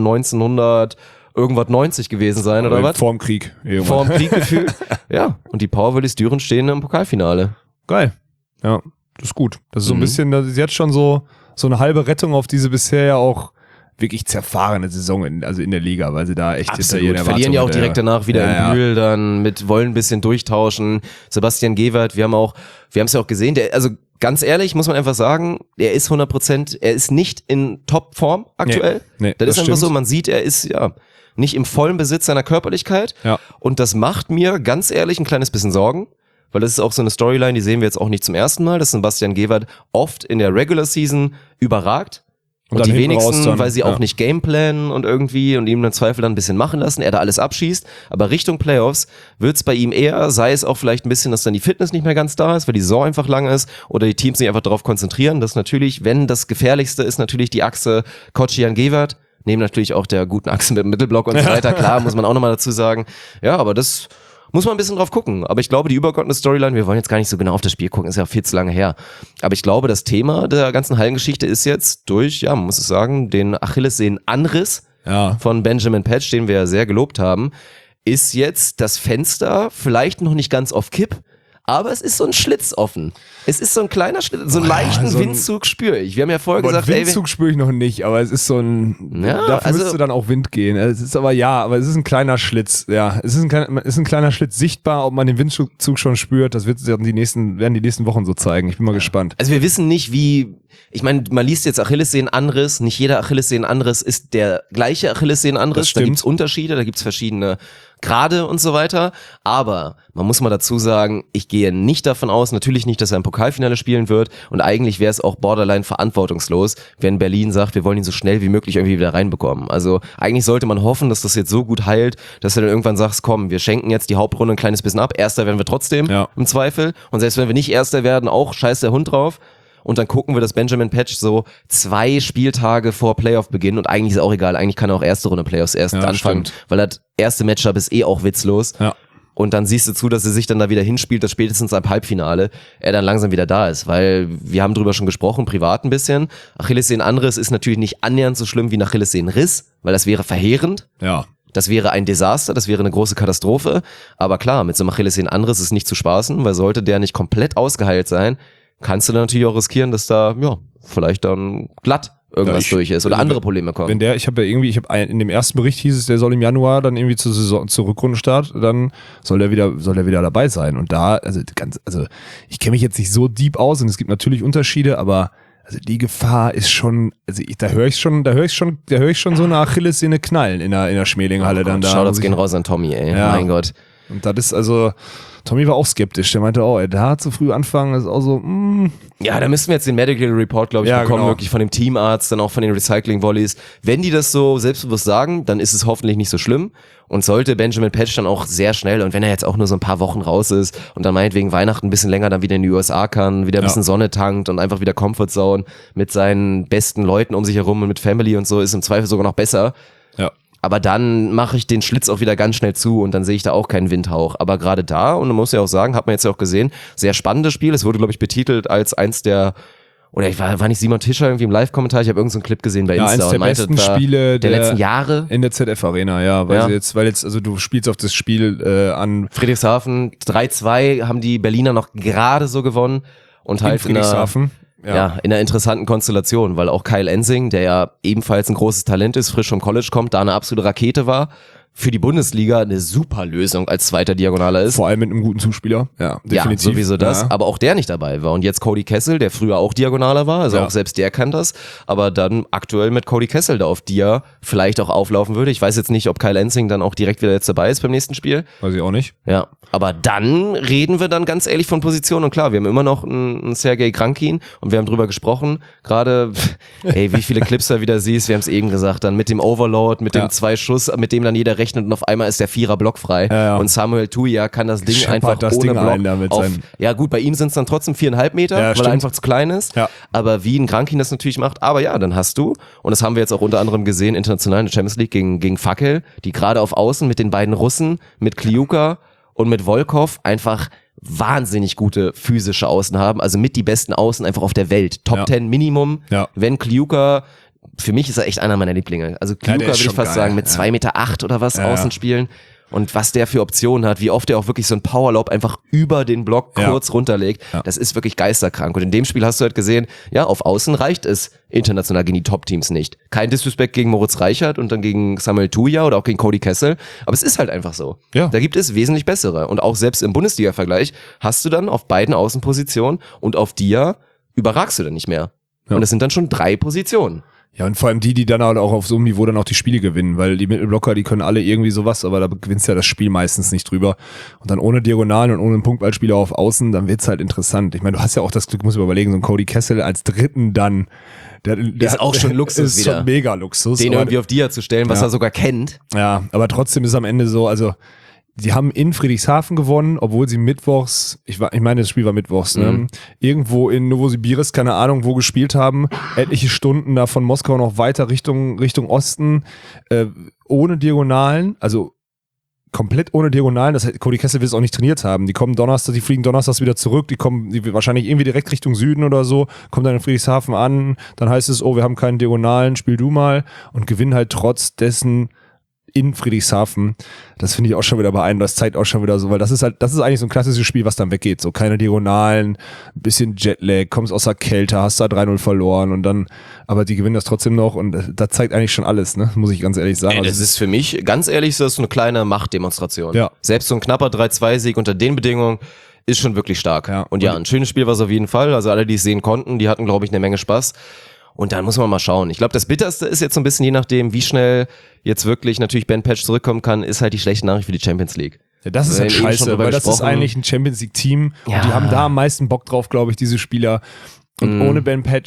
[SPEAKER 1] 1990 gewesen sein, oder was?
[SPEAKER 2] Vorm Krieg.
[SPEAKER 1] Vorm Krieg gefühlt. Ja, und die Powervolleys Düren stehen im Pokalfinale.
[SPEAKER 2] Geil. Ja, das ist gut. Das ist so ein bisschen, das ist jetzt schon so eine halbe Rettung auf diese bisher ja auch wirklich zerfahrene Saison in der Liga, weil sie da echt hinter ihren Erwartungen
[SPEAKER 1] verlieren ja auch direkt danach wieder in Bühl, dann wollen ein bisschen durchtauschen. Sebastian Gewert, wir haben es ja auch gesehen, also ganz ehrlich, muss man einfach sagen, er ist 100%, er ist nicht in Topform aktuell.
[SPEAKER 2] Nee,
[SPEAKER 1] das ist einfach
[SPEAKER 2] stimmt.
[SPEAKER 1] so, man sieht, er ist nicht im vollen Besitz seiner Körperlichkeit.
[SPEAKER 2] Ja.
[SPEAKER 1] Und das macht mir ganz ehrlich ein kleines bisschen Sorgen. Weil das ist auch so eine Storyline, die sehen wir jetzt auch nicht zum ersten Mal, dass Sebastian Gewert oft in der Regular Season überragt. Und
[SPEAKER 2] dann
[SPEAKER 1] die
[SPEAKER 2] hinten
[SPEAKER 1] wenigsten,
[SPEAKER 2] raus dann,
[SPEAKER 1] weil sie auch nicht gameplanen und irgendwie und ihm im Zweifel dann ein bisschen machen lassen, er da alles abschießt. Aber Richtung Playoffs wird's bei ihm eher, sei es auch vielleicht ein bisschen, dass dann die Fitness nicht mehr ganz da ist, weil die Saison einfach lang ist oder die Teams sich einfach darauf konzentrieren, dass natürlich, wenn das Gefährlichste ist, natürlich die Achse Kocijan Gewert, neben natürlich auch der guten Achse mit dem Mittelblock und so weiter, klar, muss man auch nochmal dazu sagen. Ja, aber das muss man ein bisschen drauf gucken. Aber ich glaube, die übergeordnete Storyline, wir wollen jetzt gar nicht so genau auf das Spiel gucken, ist ja viel zu lange her. Aber ich glaube, das Thema der ganzen Hallengeschichte ist jetzt durch, man muss es sagen, den Achillessehnenanriss von Benjamin Patch, den wir ja sehr gelobt haben, ist jetzt das Fenster vielleicht noch nicht ganz auf Kipp, aber es ist so ein Schlitz offen. Es ist so ein kleiner Schlitz, so einen leichten Windzug spüre ich. Wir haben ja vorher gesagt,
[SPEAKER 2] Windzug spüre ich noch nicht, aber es ist so ein, dafür müsste dann auch Wind gehen. Es ist aber es ist ein kleiner Schlitz. Ja, es ist ein kleiner Schlitz sichtbar, ob man den Windzug schon spürt. Das werden die nächsten Wochen so zeigen. Ich bin mal gespannt.
[SPEAKER 1] Also wir wissen nicht, ich meine, man liest jetzt Achillessehnenanriss, nicht jeder Achillessehnenanriss ist der gleiche Achillessehnenanriss, da gibt's Unterschiede, da gibt's verschiedene Grade und so weiter, aber man muss mal dazu sagen, ich gehe nicht davon aus, natürlich nicht, dass er im Pokalfinale spielen wird und eigentlich wäre es auch borderline verantwortungslos, wenn Berlin sagt, wir wollen ihn so schnell wie möglich irgendwie wieder reinbekommen. Also eigentlich sollte man hoffen, dass das jetzt so gut heilt, dass du dann irgendwann sagst, komm, wir schenken jetzt die Hauptrunde ein kleines bisschen ab, Erster werden wir trotzdem im Zweifel und selbst wenn wir nicht Erster werden, auch scheiß der Hund drauf. und dann gucken wir, dass Benjamin Patch so 2 Spieltage vor Playoff-Beginn, und eigentlich ist auch egal, eigentlich kann er auch erste Runde Playoffs erst anfangen,
[SPEAKER 2] stimmt.
[SPEAKER 1] weil das erste Matchup ist auch witzlos.
[SPEAKER 2] Ja.
[SPEAKER 1] Und dann siehst du zu, dass er sich dann da wieder hinspielt, dass spätestens ab Halbfinale er dann langsam wieder da ist, weil wir haben drüber schon gesprochen, privat ein bisschen. Achillessehnenanriss ist natürlich nicht annähernd so schlimm wie ein Achillessehnenriss, weil das wäre verheerend.
[SPEAKER 2] Ja.
[SPEAKER 1] Das wäre ein Desaster, das wäre eine große Katastrophe. Aber klar, mit so einem Achillessehnenanriss ist nicht zu spaßen, weil sollte der nicht komplett ausgeheilt sein, kannst du dann natürlich auch riskieren, dass da, vielleicht dann glatt irgendwas durch ist oder andere Probleme kommen.
[SPEAKER 2] Wenn in dem ersten Bericht hieß es, der soll im Januar dann irgendwie zur Rückrundenstart, dann soll der wieder dabei sein. Und da, ich kenne mich jetzt nicht so deep aus und es gibt natürlich Unterschiede, aber also die Gefahr ist schon, da höre ich schon so eine Achillessehne knallen in der Schmelinghalle dann da.
[SPEAKER 1] Shoutouts gehen raus an Tommy, ey.
[SPEAKER 2] Ja.
[SPEAKER 1] Mein Gott.
[SPEAKER 2] Und das ist Tommy war auch skeptisch. Der meinte, da zu früh anfangen, ist auch so,
[SPEAKER 1] Ja, da müssen wir jetzt den Medical Report, glaube ich, bekommen,
[SPEAKER 2] genau.
[SPEAKER 1] wirklich von dem Teamarzt, dann auch von den Recycling-Volleys. Wenn die das so selbstbewusst sagen, dann ist es hoffentlich nicht so schlimm. Und sollte Benjamin Patch dann auch sehr schnell, und wenn er jetzt auch nur so ein paar Wochen raus ist und dann meinetwegen Weihnachten ein bisschen länger dann wieder in die USA kann, wieder ein bisschen Sonne tankt und einfach wieder Comfort Zone mit seinen besten Leuten um sich herum und mit Family und so, ist im Zweifel sogar noch besser.
[SPEAKER 2] ja.
[SPEAKER 1] Aber dann mache ich den Schlitz auch wieder ganz schnell zu und dann sehe ich da auch keinen Windhauch. Aber gerade da, und man muss ja auch sagen, hat man jetzt ja auch gesehen, sehr spannendes Spiel. Es wurde, glaube ich, betitelt als eins der, oder ich war nicht Simon Tischer irgendwie im Live-Kommentar, ich habe irgendeinen so Clip gesehen bei Insta
[SPEAKER 2] eins der
[SPEAKER 1] und meinte,
[SPEAKER 2] besten Spiele
[SPEAKER 1] der letzten Jahre.
[SPEAKER 2] in der ZF-Arena, ja, weil jetzt, du spielst auf das Spiel an
[SPEAKER 1] Friedrichshafen 3-2 haben die Berliner noch gerade so gewonnen und halt in
[SPEAKER 2] Friedrichshafen.
[SPEAKER 1] in einer interessanten Konstellation, weil auch Kyle Ensing, der ja ebenfalls ein großes Talent ist, frisch vom College kommt, da eine absolute Rakete war, für die Bundesliga eine super Lösung als zweiter Diagonaler ist.
[SPEAKER 2] Vor allem mit einem guten Zuspieler, ja, definitiv.
[SPEAKER 1] Ja, sowieso das,
[SPEAKER 2] Ja.
[SPEAKER 1] aber auch der nicht dabei war. Und jetzt Cody Kessel, der früher auch Diagonaler war, also auch selbst der kann das, aber dann aktuell mit Cody Kessel da auf Dia vielleicht auch auflaufen würde. Ich weiß jetzt nicht, ob Kyle Ensing dann auch direkt wieder jetzt dabei ist beim nächsten Spiel.
[SPEAKER 2] Weiß ich auch nicht.
[SPEAKER 1] Ja, aber dann reden wir dann ganz ehrlich von Position. Und klar, wir haben immer noch einen Sergei Krankin und wir haben drüber gesprochen, gerade, wie viele Clips du wieder siehst, wir haben es eben gesagt, dann mit dem Overload, mit dem 2 Schuss, mit dem dann jeder rechnet und auf einmal ist der 4er Block frei.
[SPEAKER 2] Ja.
[SPEAKER 1] Und Samuel Tuya kann das Ding
[SPEAKER 2] Scheppert
[SPEAKER 1] einfach
[SPEAKER 2] das
[SPEAKER 1] ohne
[SPEAKER 2] Ding
[SPEAKER 1] Block
[SPEAKER 2] ein damit
[SPEAKER 1] auf,
[SPEAKER 2] sein.
[SPEAKER 1] ja gut, bei ihm sind es dann trotzdem 4,5 Meter, weil
[SPEAKER 2] stimmt.
[SPEAKER 1] er einfach zu klein ist.
[SPEAKER 2] Ja.
[SPEAKER 1] Aber wie ein Krankin das natürlich macht, aber ja, dann hast du, und das haben wir jetzt auch unter anderem gesehen, international in der Champions League gegen Fackel, die gerade auf Außen mit den beiden Russen, mit Kliuka und mit Volkov einfach wahnsinnig gute physische Außen haben, also mit die besten Außen einfach auf der Welt. Top 10 Minimum, wenn Kliuka, für mich ist er echt einer meiner Lieblinge. Also Kliuka würde ich fast sagen, mit 2,8 Meter oder was außen spielen. Und was der für Optionen hat, wie oft er auch wirklich so einen Powerlob einfach über den Block kurz runterlegt, das ist wirklich geisterkrank. Und in dem Spiel hast du halt gesehen, ja, auf Außen reicht es international gegen die Top-Teams nicht. Kein Disrespect gegen Moritz Reichert und dann gegen Samuel Tuya oder auch gegen Cody Kessel, aber es ist halt einfach so.
[SPEAKER 2] Ja.
[SPEAKER 1] Da gibt es wesentlich bessere. Und auch selbst im Bundesliga-Vergleich hast du dann auf beiden Außenpositionen und auf Dia überragst du dann nicht mehr. Und das sind dann schon 3 Positionen.
[SPEAKER 2] Ja, und vor allem die dann halt auch auf so einem Niveau dann auch die Spiele gewinnen, weil die Mittelblocker, die können alle irgendwie sowas, aber da gewinnst du ja das Spiel meistens nicht drüber. Und dann ohne Diagonalen und ohne einen Punktballspieler auf Außen, dann wird's halt interessant. Ich meine, du hast ja auch das Glück, musst du überlegen, so ein Cody Kessel als Dritten dann, der
[SPEAKER 1] ist auch schon Luxus
[SPEAKER 2] ist
[SPEAKER 1] wieder.
[SPEAKER 2] Schon mega Luxus.
[SPEAKER 1] Den irgendwie auf Dia zu stellen, was er sogar kennt.
[SPEAKER 2] Ja, aber trotzdem ist am Ende so, also die haben in Friedrichshafen gewonnen, obwohl sie mittwochs, ich meine, das Spiel war mittwochs, ne? Irgendwo in Novosibirsk, keine Ahnung, wo gespielt haben, etliche Stunden da von Moskau noch weiter Richtung Osten, ohne Diagonalen, also komplett ohne Diagonalen, das heißt, Cody Kessel will es auch nicht trainiert haben. Die fliegen donnerstags wieder zurück, die wahrscheinlich irgendwie direkt Richtung Süden oder so, kommen dann in Friedrichshafen an, dann heißt es, wir haben keinen Diagonalen, spiel du mal, und gewinnen halt trotz dessen in Friedrichshafen. Das finde ich auch schon wieder beeindruckend. Das zeigt auch schon wieder so, weil das ist eigentlich so ein klassisches Spiel, was dann weggeht. So keine Diagonalen, bisschen Jetlag, kommst aus der Kälte, hast da 3-0 verloren und dann, aber die gewinnen das trotzdem noch und das zeigt eigentlich schon alles, ne? Muss ich ganz ehrlich sagen.
[SPEAKER 1] Ey, das ist für mich, ganz ehrlich, das ist so eine kleine Machtdemonstration.
[SPEAKER 2] Ja.
[SPEAKER 1] Selbst so ein knapper 3-2-Sieg unter den Bedingungen ist schon wirklich stark.
[SPEAKER 2] Ja.
[SPEAKER 1] Und ja, ein schönes Spiel war es auf jeden Fall. Also alle, die es sehen konnten, die hatten, glaube ich, eine Menge Spaß. Und dann muss man mal schauen. Ich glaube, das Bitterste ist jetzt so ein bisschen, je nachdem, wie schnell jetzt wirklich natürlich Ben Patch zurückkommen kann, ist halt die schlechte Nachricht für die Champions League.
[SPEAKER 2] Ja, das ist halt scheiße, weil das ist eigentlich ein Champions League Team und die haben da am meisten Bock drauf, glaube ich, diese Spieler. Und ohne Ben Patch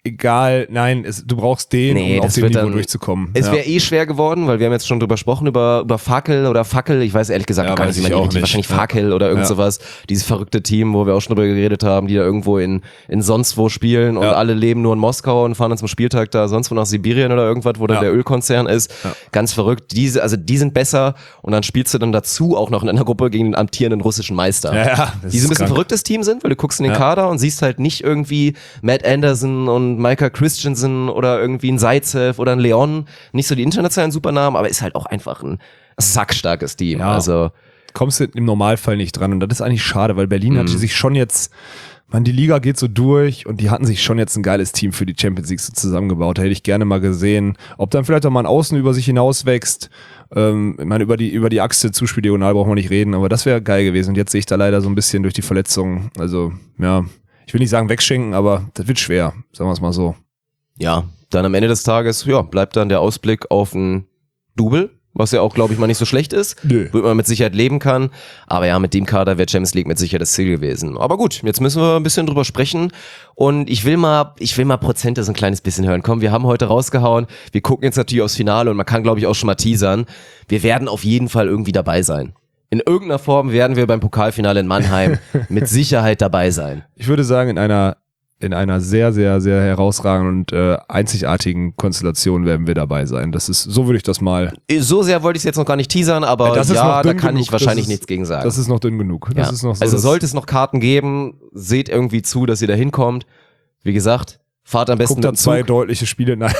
[SPEAKER 2] egal, nein, du brauchst den, um auf dem Niveau durchzukommen.
[SPEAKER 1] Es wäre schwer geworden, weil wir haben jetzt schon drüber gesprochen, über Fakel oder Fackel, ich weiß ehrlich gesagt gar nicht, wie man die richtig, wahrscheinlich Fakel oder irgend sowas, dieses verrückte Team, wo wir auch schon drüber geredet haben, die da irgendwo in sonst wo spielen und alle leben nur in Moskau und fahren dann zum Spieltag da sonst wo nach Sibirien oder irgendwas, wo dann der Ölkonzern ist. Ja. Ganz verrückt. Die sind besser und dann spielst du dann dazu auch noch in einer Gruppe gegen den amtierenden russischen Meister.
[SPEAKER 2] Ja,
[SPEAKER 1] die so ein bisschen verrücktes Team sind, weil du guckst in den Kader und siehst halt nicht irgendwie Matt Anderson und Micah Christensen oder irgendwie ein Zaitsev oder ein Leon. Nicht so die internationalen Supernamen, aber ist halt auch einfach ein sackstarkes Team.
[SPEAKER 2] Ja.
[SPEAKER 1] Also
[SPEAKER 2] kommst du im Normalfall nicht dran und das ist eigentlich schade, weil Berlin hatte sich schon jetzt, die Liga geht so durch und die hatten sich schon jetzt ein geiles Team für die Champions League so zusammengebaut. Da hätte ich gerne mal gesehen, ob dann vielleicht auch mal ein Außen über sich hinaus wächst. Ich meine, über die Achse Zuspieldiagonal brauchen wir nicht reden, aber das wäre geil gewesen. Und jetzt sehe ich da leider so ein bisschen durch die Verletzungen, also ja, ich will nicht sagen wegschenken, aber das wird schwer, sagen wir es mal so.
[SPEAKER 1] Ja, dann am Ende des Tages, bleibt dann der Ausblick auf ein Double, was ja auch, glaube ich, mal nicht so schlecht ist, wo man mit Sicherheit leben kann. Aber ja, mit dem Kader wäre Champions League mit Sicherheit das Ziel gewesen. Aber gut, jetzt müssen wir ein bisschen drüber sprechen und ich will mal Prozente so ein kleines bisschen hören. Komm, wir haben heute rausgehauen, wir gucken jetzt natürlich aufs Finale und man kann, glaube ich, auch schon mal teasern. Wir werden auf jeden Fall irgendwie dabei sein. In irgendeiner Form werden wir beim Pokalfinale in Mannheim mit Sicherheit dabei sein.
[SPEAKER 2] Ich würde sagen, in einer sehr, sehr, sehr herausragenden und einzigartigen Konstellation werden wir dabei sein. So würde ich das mal.
[SPEAKER 1] So sehr wollte ich es jetzt noch gar nicht teasern, aber da kann ich wahrscheinlich nichts gegen sagen.
[SPEAKER 2] Das ist noch dünn genug. Das ist noch so,
[SPEAKER 1] also sollte es noch Karten geben, seht irgendwie zu, dass ihr da hinkommt. Wie gesagt, fahrt am besten
[SPEAKER 2] guckt dann 2 deutliche Spiele. Nein.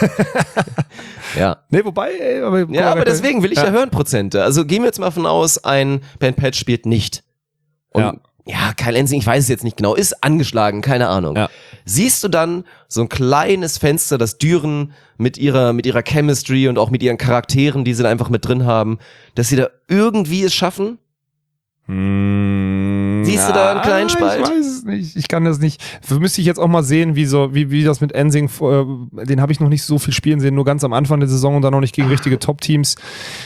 [SPEAKER 1] Ja.
[SPEAKER 2] Nee, wobei,
[SPEAKER 1] aber deswegen will ich ja hören Prozente. Also gehen wir jetzt mal von aus, ein Ben Patch spielt nicht. Und Kyle Ensing, ich weiß es jetzt nicht genau, ist angeschlagen, keine Ahnung. Ja. Siehst du dann so ein kleines Fenster, das Düren mit ihrer Chemistry und auch mit ihren Charakteren, die sie da einfach mit drin haben, dass sie da irgendwie es schaffen? Siehst du da einen kleinen Spalt?
[SPEAKER 2] Ich weiß es nicht. Ich kann das nicht. Müsste ich jetzt auch mal sehen, wie das mit Ensing, den habe ich noch nicht so viel spielen sehen, nur ganz am Anfang der Saison und dann noch nicht gegen richtige Top-Teams.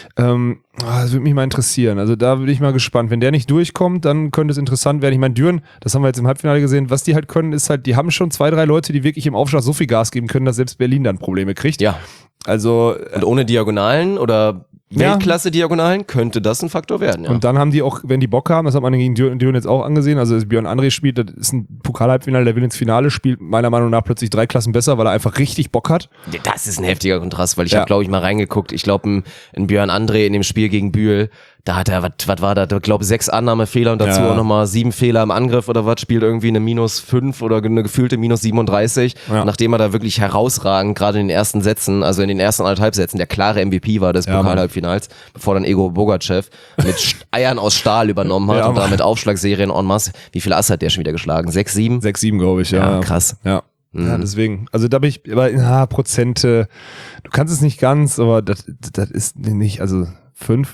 [SPEAKER 2] Das würde mich mal interessieren. Also da bin ich mal gespannt. Wenn der nicht durchkommt, dann könnte es interessant werden. Ich meine, Düren, das haben wir jetzt im Halbfinale gesehen, was die halt können, ist halt, die haben schon 2, 3 Leute, die wirklich im Aufschlag so viel Gas geben können, dass selbst Berlin dann Probleme kriegt.
[SPEAKER 1] Ja.
[SPEAKER 2] Also
[SPEAKER 1] und ohne Diagonalen oder Weltklasse-Diagonalen könnte das ein Faktor werden. Ja.
[SPEAKER 2] Und dann haben die auch, wenn die Bock haben, das hat man gegen Düren jetzt auch angesehen, also das Björn André spielt, das ist ein Pokal-Halbfinale, der will ins Finale, spielt meiner Meinung nach plötzlich 3 Klassen besser, weil er einfach richtig Bock hat.
[SPEAKER 1] Das ist ein heftiger Kontrast, weil ich habe, glaube ich, mal reingeguckt. Ich glaube, ein Björn André in dem Spiel gegen Bühl, da hat er, was war da? Ich glaube, 6 Annahmefehler und dazu auch nochmal 7 Fehler im Angriff oder was, spielt irgendwie eine -5 oder eine gefühlte -37. Ja. Nachdem er da wirklich herausragend, gerade in den ersten Sätzen, also in den ersten 1,5 Sätzen, der klare MVP war des Pokal-Halbfinals, bevor dann Ego Bogachev mit Eiern aus Stahl übernommen hat und da mit Aufschlagserien en masse. Wie viele Ass hat der schon wieder geschlagen? 6, 7?
[SPEAKER 2] 6, 7, glaube ich, ja.
[SPEAKER 1] Krass.
[SPEAKER 2] Ja. Ja, deswegen, also da bin ich, aber Prozente, du kannst es nicht ganz, aber das ist nicht, also 5.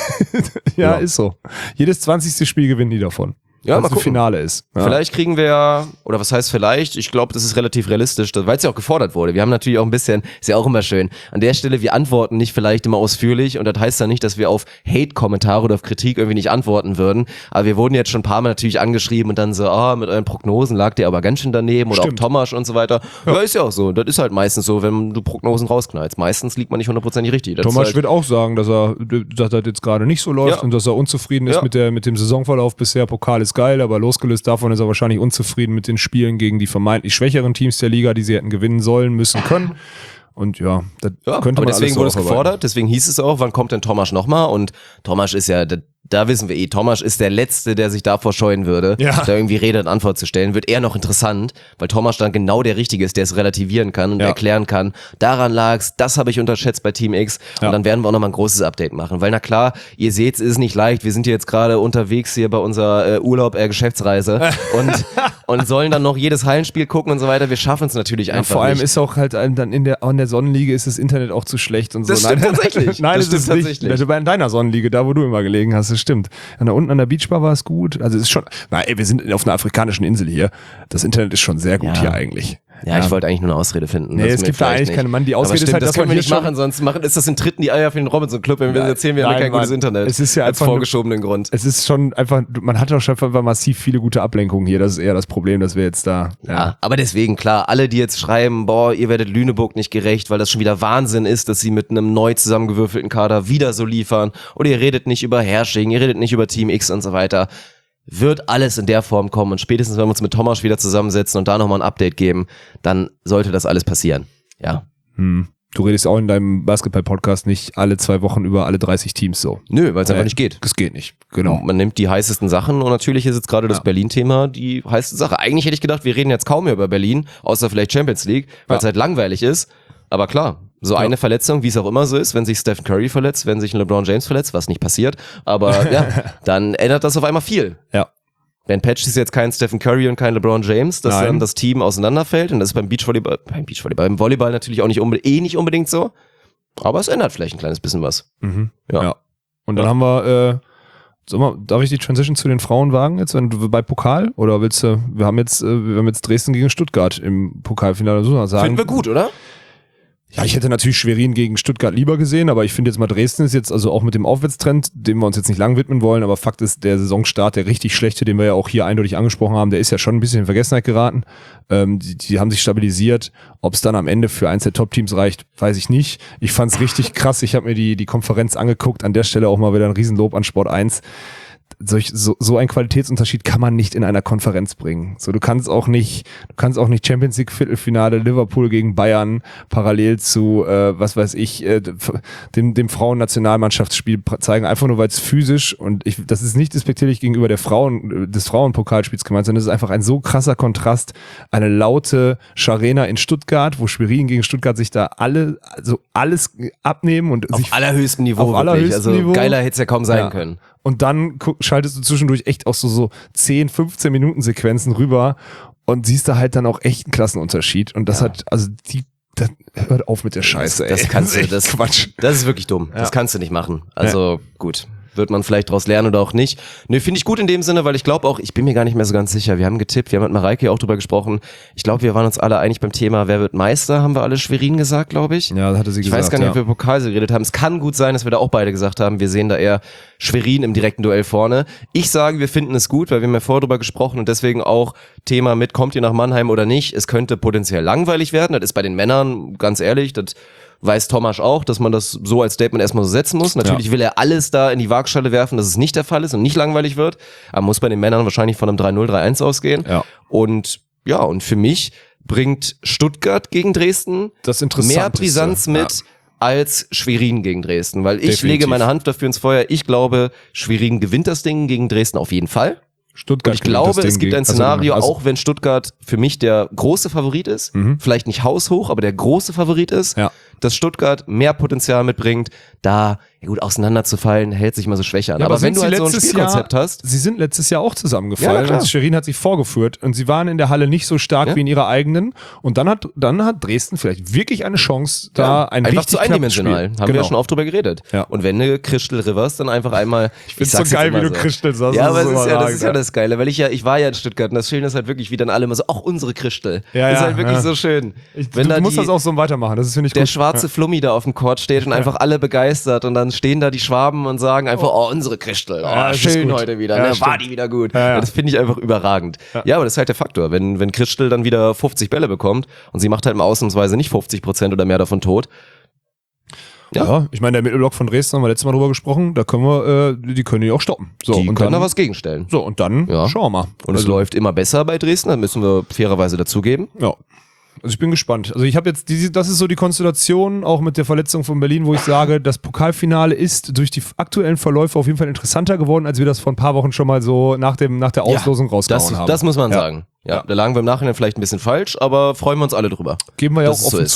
[SPEAKER 2] Ist so. Jedes 20. Spiel gewinnen die davon.
[SPEAKER 1] Ja, mal
[SPEAKER 2] gucken. Finale ist. Ja.
[SPEAKER 1] Vielleicht kriegen wir, oder was heißt vielleicht? Ich glaube, das ist relativ realistisch, weil es ja auch gefordert wurde. Wir haben natürlich auch ein bisschen, ist ja auch immer schön, an der Stelle, wir antworten nicht vielleicht immer ausführlich und das heißt ja nicht, dass wir auf Hate-Kommentare oder auf Kritik irgendwie nicht antworten würden, aber wir wurden jetzt schon ein paar Mal natürlich angeschrieben und dann so, mit euren Prognosen lag ihr aber ganz schön daneben oder
[SPEAKER 2] Stimmt.
[SPEAKER 1] auch Tomasch und so weiter. Ja, ist ja auch so. Das ist halt meistens so, wenn du Prognosen rausknallst. Meistens liegt man nicht 100% richtig.
[SPEAKER 2] Tomasch wird auch sagen, dass das jetzt gerade nicht so läuft und dass er unzufrieden ist mit dem Saisonverlauf bisher. Pokal ist geil, aber losgelöst davon ist er wahrscheinlich unzufrieden mit den Spielen gegen die vermeintlich schwächeren Teams der Liga, die sie hätten gewinnen sollen, müssen, können. Und könnte man
[SPEAKER 1] aber deswegen
[SPEAKER 2] alles
[SPEAKER 1] wurde es gefordert, deswegen hieß es auch, wann kommt denn Tomasch nochmal? Und Tomasch ist ja, da wissen wir Tomasch ist der Letzte, der sich davor scheuen würde, da irgendwie Rede und Antwort zu stellen. Wird eher noch interessant, weil Tomasch dann genau der Richtige ist, der es relativieren kann und erklären kann, daran lag's, das habe ich unterschätzt bei Team X und dann werden wir auch nochmal ein großes Update machen. Weil na klar, ihr seht, es ist nicht leicht, wir sind hier jetzt gerade unterwegs hier bei unserer Geschäftsreise und sollen dann noch jedes Hallenspiel gucken und so weiter. Wir schaffen es natürlich einfach
[SPEAKER 2] vor allem
[SPEAKER 1] nicht.
[SPEAKER 2] ist auch halt dann an der Sonnenliga ist das Internet auch zu schlecht und so.
[SPEAKER 1] Das stimmt tatsächlich.
[SPEAKER 2] Nein, das ist tatsächlich. Also bei deiner Sonnenliga, da wo du immer gelegen hast, das stimmt. Da unten an der Beachbar war es gut. Also es ist schon, wir sind auf einer afrikanischen Insel hier. Das Internet ist schon sehr gut hier eigentlich.
[SPEAKER 1] Ja, ich wollte eigentlich nur eine Ausrede finden.
[SPEAKER 2] Nee, es gibt da eigentlich keine Mann. Die Ausrede ist halt,
[SPEAKER 1] das
[SPEAKER 2] dass
[SPEAKER 1] können
[SPEAKER 2] man
[SPEAKER 1] wir
[SPEAKER 2] hier
[SPEAKER 1] nicht machen, sonst ist das in Tritten die Eier für den Robinson Club, wenn wir das erzählen, wir haben ja kein gutes Internet.
[SPEAKER 2] Es ist ja
[SPEAKER 1] als
[SPEAKER 2] einfach
[SPEAKER 1] vorgeschobenen Grund.
[SPEAKER 2] Es ist schon einfach, man hat doch schon einfach massiv viele gute Ablenkungen hier. Das ist eher das Problem, dass wir jetzt da.
[SPEAKER 1] Ja, aber deswegen, klar, alle, die jetzt schreiben, boah, ihr werdet Lüneburg nicht gerecht, weil das schon wieder Wahnsinn ist, dass sie mit einem neu zusammengewürfelten Kader wieder so liefern. Oder ihr redet nicht über Herrsching, ihr redet nicht über Team X und so weiter. Wird alles in der Form kommen und spätestens, wenn wir uns mit Thomas wieder zusammensetzen und da nochmal ein Update geben, dann sollte das alles passieren. Ja.
[SPEAKER 2] Du redest auch in deinem Basketball-Podcast nicht alle 2 Wochen über alle 30 Teams so.
[SPEAKER 1] Nö, weil es einfach nicht geht.
[SPEAKER 2] Das geht nicht, genau.
[SPEAKER 1] Man nimmt die heißesten Sachen und natürlich ist jetzt gerade das Berlin-Thema die heiße Sache. Eigentlich hätte ich gedacht, wir reden jetzt kaum mehr über Berlin, außer vielleicht Champions League, weil es halt langweilig ist. Aber klar, so eine Verletzung, wie es auch immer so ist, wenn sich Stephen Curry verletzt, wenn sich ein LeBron James verletzt, was nicht passiert, aber ja, dann ändert das auf einmal viel.
[SPEAKER 2] Ja.
[SPEAKER 1] Ben Patch ist jetzt kein Stephen Curry und kein LeBron James, dass dann das Team auseinanderfällt und das ist beim beim Volleyball natürlich auch nicht unbedingt so, aber es ändert vielleicht ein kleines bisschen was.
[SPEAKER 2] Ja. Und dann haben wir, darf ich die Transition zu den Frauen wagen jetzt, wenn du bei Pokal oder willst du, wir haben jetzt Dresden gegen Stuttgart im Pokalfinale, so mal sagen.
[SPEAKER 1] Finden wir gut, oder?
[SPEAKER 2] Ja, ich hätte natürlich Schwerin gegen Stuttgart lieber gesehen, aber ich finde jetzt mal Dresden ist jetzt also auch mit dem Aufwärtstrend, dem wir uns jetzt nicht lang widmen wollen, aber Fakt ist, der Saisonstart, der richtig schlechte, den wir ja auch hier eindeutig angesprochen haben, der ist ja schon ein bisschen in Vergessenheit geraten. Die haben sich stabilisiert. Ob es dann am Ende für eins der Top-Teams reicht, weiß ich nicht. Ich fand's richtig krass. Ich habe mir die Konferenz angeguckt. An der Stelle auch mal wieder ein Riesenlob an Sport 1. So ein Qualitätsunterschied kann man nicht in einer Konferenz bringen. So, du kannst auch nicht Champions League Viertelfinale Liverpool gegen Bayern parallel zu, was weiß ich, dem Frauennationalmannschaftsspiel zeigen, einfach nur weil es physisch und das ist nicht despektierlich gegenüber des Frauenpokalspiels gemeint, sondern es ist einfach ein so krasser Kontrast. Eine laute Scharena in Stuttgart, wo Schwerin gegen Stuttgart sich da alles abnehmen und
[SPEAKER 1] auf
[SPEAKER 2] sich
[SPEAKER 1] allerhöchstem Niveau,
[SPEAKER 2] auf allerhöchstem Niveau.
[SPEAKER 1] Geiler hätte es ja kaum sein können.
[SPEAKER 2] Und dann schaltest du zwischendurch echt auch so 10, 15 Minuten Sequenzen rüber und siehst da halt dann auch echt einen Klassenunterschied. Und das hört auf mit der Scheiße, ey.
[SPEAKER 1] Das Quatsch. Das ist wirklich dumm. Ja. Das kannst du nicht machen. Also gut. Wird man vielleicht daraus lernen oder auch nicht. Nö, finde ich gut in dem Sinne, weil ich glaube auch, ich bin mir gar nicht mehr so ganz sicher. Wir haben getippt, wir haben mit Mareike auch drüber gesprochen. Ich glaube, wir waren uns alle einig beim Thema, wer wird Meister, haben wir alle Schwerin gesagt, glaube ich.
[SPEAKER 2] Ja, das hatte sie gesagt.
[SPEAKER 1] Ich weiß gar nicht, ob wir Pokal so geredet haben. Es kann gut sein, dass wir da auch beide gesagt haben, wir sehen da eher Schwerin im direkten Duell vorne. Ich sage, wir finden es gut, weil wir haben ja vorher drüber gesprochen und deswegen auch Thema mit, kommt ihr nach Mannheim oder nicht? Es könnte potenziell langweilig werden. Das ist bei den Männern, ganz ehrlich, das weiß Thomas auch, dass man das so als Statement erstmal so setzen muss. Natürlich will er alles da in die Waagschale werfen, dass es nicht der Fall ist und nicht langweilig wird. Aber muss bei den Männern wahrscheinlich von einem 3-0, 3-1 ausgehen. Ja. Und für mich bringt Stuttgart gegen Dresden mehr Brisanz mit als Schwerin gegen Dresden. Weil ich lege meine Hand dafür ins Feuer. Ich glaube, Schwerin gewinnt das Ding gegen Dresden auf jeden Fall.
[SPEAKER 2] Stuttgart
[SPEAKER 1] und ich glaube, es gibt ein Szenario, auch wenn Stuttgart für mich der große Favorit ist, vielleicht nicht haushoch, aber der große Favorit ist, dass Stuttgart mehr Potenzial mitbringt, da auseinanderzufallen, hält sich mal so schwächer an.
[SPEAKER 2] Ja,
[SPEAKER 1] aber wenn du halt so ein Spielkonzept hast.
[SPEAKER 2] Sie sind letztes Jahr auch zusammengefallen. Ja, Schwerin hat sich vorgeführt und sie waren in der Halle nicht so stark wie in ihrer eigenen. Und dann hat Dresden vielleicht wirklich eine Chance, da ein
[SPEAKER 1] einfach
[SPEAKER 2] richtig
[SPEAKER 1] zu eindimensional. Haben wir ja schon oft drüber geredet. Ja. Und wenn eine Crystal Rivers dann einfach einmal.
[SPEAKER 2] Ich find's so geil, wie du Crystal sagst.
[SPEAKER 1] Ja, aber das ist ja das Geile, weil ich war ja in Stuttgart und das Schöne ist halt wirklich, wie dann alle immer so, auch unsere Crystal. Ja, das ist halt wirklich so schön.
[SPEAKER 2] Du musst das auch so weitermachen, das ist, finde ich, gut.
[SPEAKER 1] Der schwarze Flummi da auf dem Court steht und einfach alle begeistert und dann stehen da die Schwaben und sagen einfach, unsere Crystal, schön heute wieder, war die wieder gut. Ja. Das finde ich einfach überragend. Ja, aber das ist halt der Faktor, wenn Crystal dann wieder 50 Bälle bekommt und sie macht halt mal ausnahmsweise nicht 50% oder mehr davon tot.
[SPEAKER 2] Ja, ich meine, der Mittelblock von Dresden haben wir letztes Mal drüber gesprochen, da können wir, die können die auch stoppen. So,
[SPEAKER 1] die
[SPEAKER 2] und
[SPEAKER 1] können da was gegenstellen.
[SPEAKER 2] So, und dann schauen wir mal.
[SPEAKER 1] Und es läuft immer besser bei Dresden, das müssen wir fairerweise dazugeben.
[SPEAKER 2] Ja. Also ich bin gespannt. Also ich habe jetzt, das ist so die Konstellation, auch mit der Verletzung von Berlin, wo ich sage, das Pokalfinale ist durch die aktuellen Verläufe auf jeden Fall interessanter geworden, als wir das vor ein paar Wochen schon mal so nach der Auslosung rausgehauen haben.
[SPEAKER 1] Das muss man sagen. Ja, da lagen wir im Nachhinein vielleicht ein bisschen falsch, aber freuen wir uns alle drüber.
[SPEAKER 2] Geben wir ja auch offen zu.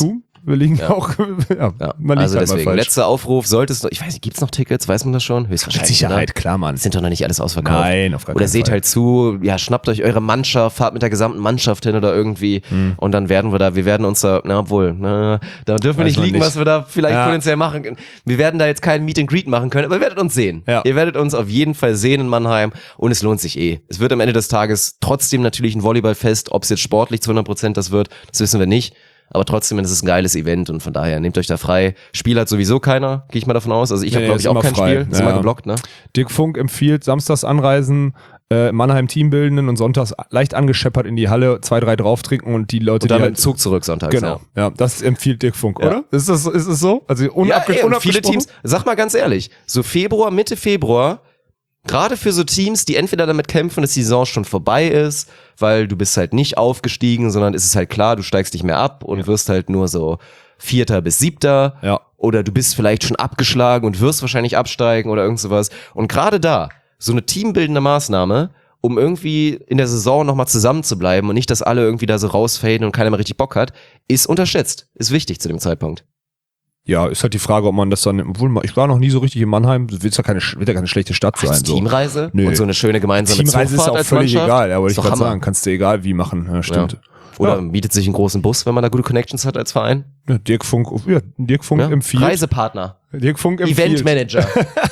[SPEAKER 2] Wir liegen auch, ja, man liegt
[SPEAKER 1] Also
[SPEAKER 2] halt mal
[SPEAKER 1] deswegen,
[SPEAKER 2] falsch.
[SPEAKER 1] letzter Aufruf, solltest du, ich weiß nicht, gibt's noch Tickets, weiß man das schon?
[SPEAKER 2] Mit
[SPEAKER 1] Höchstwahrscheinlich,
[SPEAKER 2] Sicherheit,
[SPEAKER 1] ne?
[SPEAKER 2] klar, Mann.
[SPEAKER 1] Sind doch noch nicht alles ausverkauft.
[SPEAKER 2] Nein, auf gar
[SPEAKER 1] Oder
[SPEAKER 2] keinen
[SPEAKER 1] seht
[SPEAKER 2] Fall.
[SPEAKER 1] halt zu, ja, schnappt euch eure Mannschaft, fahrt mit der gesamten Mannschaft hin oder irgendwie und dann werden wir werden uns da, da dürfen wir
[SPEAKER 2] Weiß
[SPEAKER 1] nicht
[SPEAKER 2] man
[SPEAKER 1] liegen,
[SPEAKER 2] nicht.
[SPEAKER 1] was wir da vielleicht
[SPEAKER 2] Ja.
[SPEAKER 1] potenziell machen können. Wir werden da jetzt kein Meet and Greet machen können, aber ihr werdet uns sehen.
[SPEAKER 2] Ja.
[SPEAKER 1] Ihr werdet uns auf jeden Fall sehen in Mannheim und es lohnt sich eh. Es wird am Ende des Tages trotzdem natürlich ein Volleyballfest, ob es jetzt sportlich zu 100% das wird, das wissen wir nicht. Aber trotzdem ist es ein geiles Event und von daher nehmt euch da frei. Spiel hat sowieso keiner, gehe ich mal davon aus. Also ich habe, glaube
[SPEAKER 2] ist
[SPEAKER 1] ich, auch
[SPEAKER 2] immer
[SPEAKER 1] kein
[SPEAKER 2] frei.
[SPEAKER 1] Spiel. Ist
[SPEAKER 2] Ja,
[SPEAKER 1] immer
[SPEAKER 2] ja.
[SPEAKER 1] geblockt, ne?
[SPEAKER 2] Dirk Funk empfiehlt samstags anreisen, Mannheim Teambildenden und sonntags leicht angescheppert in die Halle, 2, 3 drauf trinken und die Leute,
[SPEAKER 1] Und dann
[SPEAKER 2] die
[SPEAKER 1] mit dem Zug zurück sonntags.
[SPEAKER 2] Genau, ja, das empfiehlt Dirk Funk,
[SPEAKER 1] Ja.
[SPEAKER 2] oder? Ist es so? Also
[SPEAKER 1] Ja, ey, und viele
[SPEAKER 2] unabgesprochen?
[SPEAKER 1] Teams, sag mal ganz ehrlich, so Mitte Februar, gerade für so Teams, die entweder damit kämpfen, dass die Saison schon vorbei ist, weil du bist halt nicht aufgestiegen, sondern ist es halt klar, du steigst nicht mehr ab und wirst halt nur so 4. bis 7.
[SPEAKER 2] Ja.
[SPEAKER 1] Oder du bist vielleicht schon abgeschlagen und wirst wahrscheinlich absteigen oder irgend sowas. Und gerade da, so eine teambildende Maßnahme, um irgendwie in der Saison nochmal zusammen zu bleiben und nicht, dass alle irgendwie da so rausfaden und keiner mehr richtig Bock hat, ist unterschätzt. Ist wichtig zu dem Zeitpunkt.
[SPEAKER 2] Ja, ist halt die Frage, ob man das dann, obwohl ich war noch nie so richtig in Mannheim, wird ja keine schlechte Stadt sein.
[SPEAKER 1] Als
[SPEAKER 2] So.
[SPEAKER 1] Teamreise
[SPEAKER 2] Nö.
[SPEAKER 1] und so eine schöne gemeinsame
[SPEAKER 2] Teamreise ist
[SPEAKER 1] Zugfahrt
[SPEAKER 2] auch
[SPEAKER 1] als
[SPEAKER 2] völlig
[SPEAKER 1] Mannschaft.
[SPEAKER 2] egal, ja, wollte
[SPEAKER 1] Ist
[SPEAKER 2] ich
[SPEAKER 1] doch
[SPEAKER 2] gerade
[SPEAKER 1] Hammer.
[SPEAKER 2] sagen, kannst du egal wie machen, ja, stimmt.
[SPEAKER 1] Oder
[SPEAKER 2] Ja.
[SPEAKER 1] mietet sich einen großen Bus, wenn man da gute Connections hat als Verein.
[SPEAKER 2] Ja, Dirk Funk
[SPEAKER 1] Ja?
[SPEAKER 2] empfiehlt.
[SPEAKER 1] Reisepartner,
[SPEAKER 2] Dirk Funk empfiehlt.
[SPEAKER 1] Eventmanager.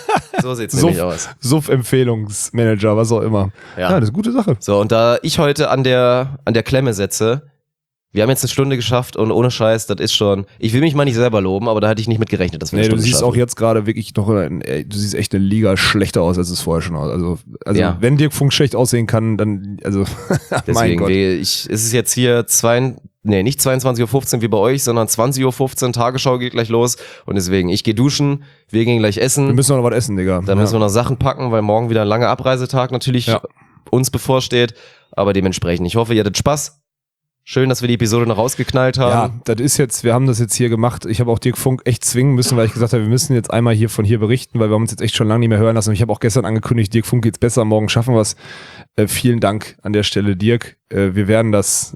[SPEAKER 1] So sieht's nämlich aus.
[SPEAKER 2] Suff-Empfehlungsmanager, was auch immer.
[SPEAKER 1] Ja.
[SPEAKER 2] Ja, das ist eine gute Sache.
[SPEAKER 1] So, und da ich heute an der Klemme setze, wir haben jetzt eine Stunde geschafft und ohne Scheiß, das ist schon, ich will mich mal nicht selber loben, aber da hatte ich nicht mit gerechnet, dass wir
[SPEAKER 2] Nee,
[SPEAKER 1] eine
[SPEAKER 2] du
[SPEAKER 1] Stunde
[SPEAKER 2] siehst
[SPEAKER 1] schaffen.
[SPEAKER 2] auch jetzt gerade wirklich noch, du siehst echt eine Liga schlechter aus, als es vorher schon aus. Also
[SPEAKER 1] Ja.
[SPEAKER 2] wenn Dirk Funk schlecht aussehen kann, dann, also, mein
[SPEAKER 1] Deswegen,
[SPEAKER 2] Gott.
[SPEAKER 1] es ist jetzt hier nicht 22:15 Uhr wie bei euch, sondern 20:15 Uhr, Tagesschau geht gleich los und deswegen, ich gehe duschen, wir gehen gleich
[SPEAKER 2] Wir
[SPEAKER 1] essen,
[SPEAKER 2] müssen noch was essen, Digga.
[SPEAKER 1] dann müssen wir noch Sachen packen, weil morgen wieder ein langer Abreisetag natürlich
[SPEAKER 2] Ja.
[SPEAKER 1] uns bevorsteht, aber dementsprechend, ich hoffe, ihr hattet Spaß. Schön, dass wir die Episode noch rausgeknallt
[SPEAKER 2] Ja,
[SPEAKER 1] haben.
[SPEAKER 2] das ist jetzt, wir haben das jetzt hier gemacht. Ich habe auch Dirk Funk echt zwingen müssen, weil ich gesagt habe, wir müssen jetzt einmal hier von hier berichten, weil wir haben uns jetzt echt schon lange nicht mehr hören lassen. Und ich habe auch gestern angekündigt, Dirk Funk geht's besser, morgen schaffen wir es. Vielen Dank an der Stelle, Dirk. Wir werden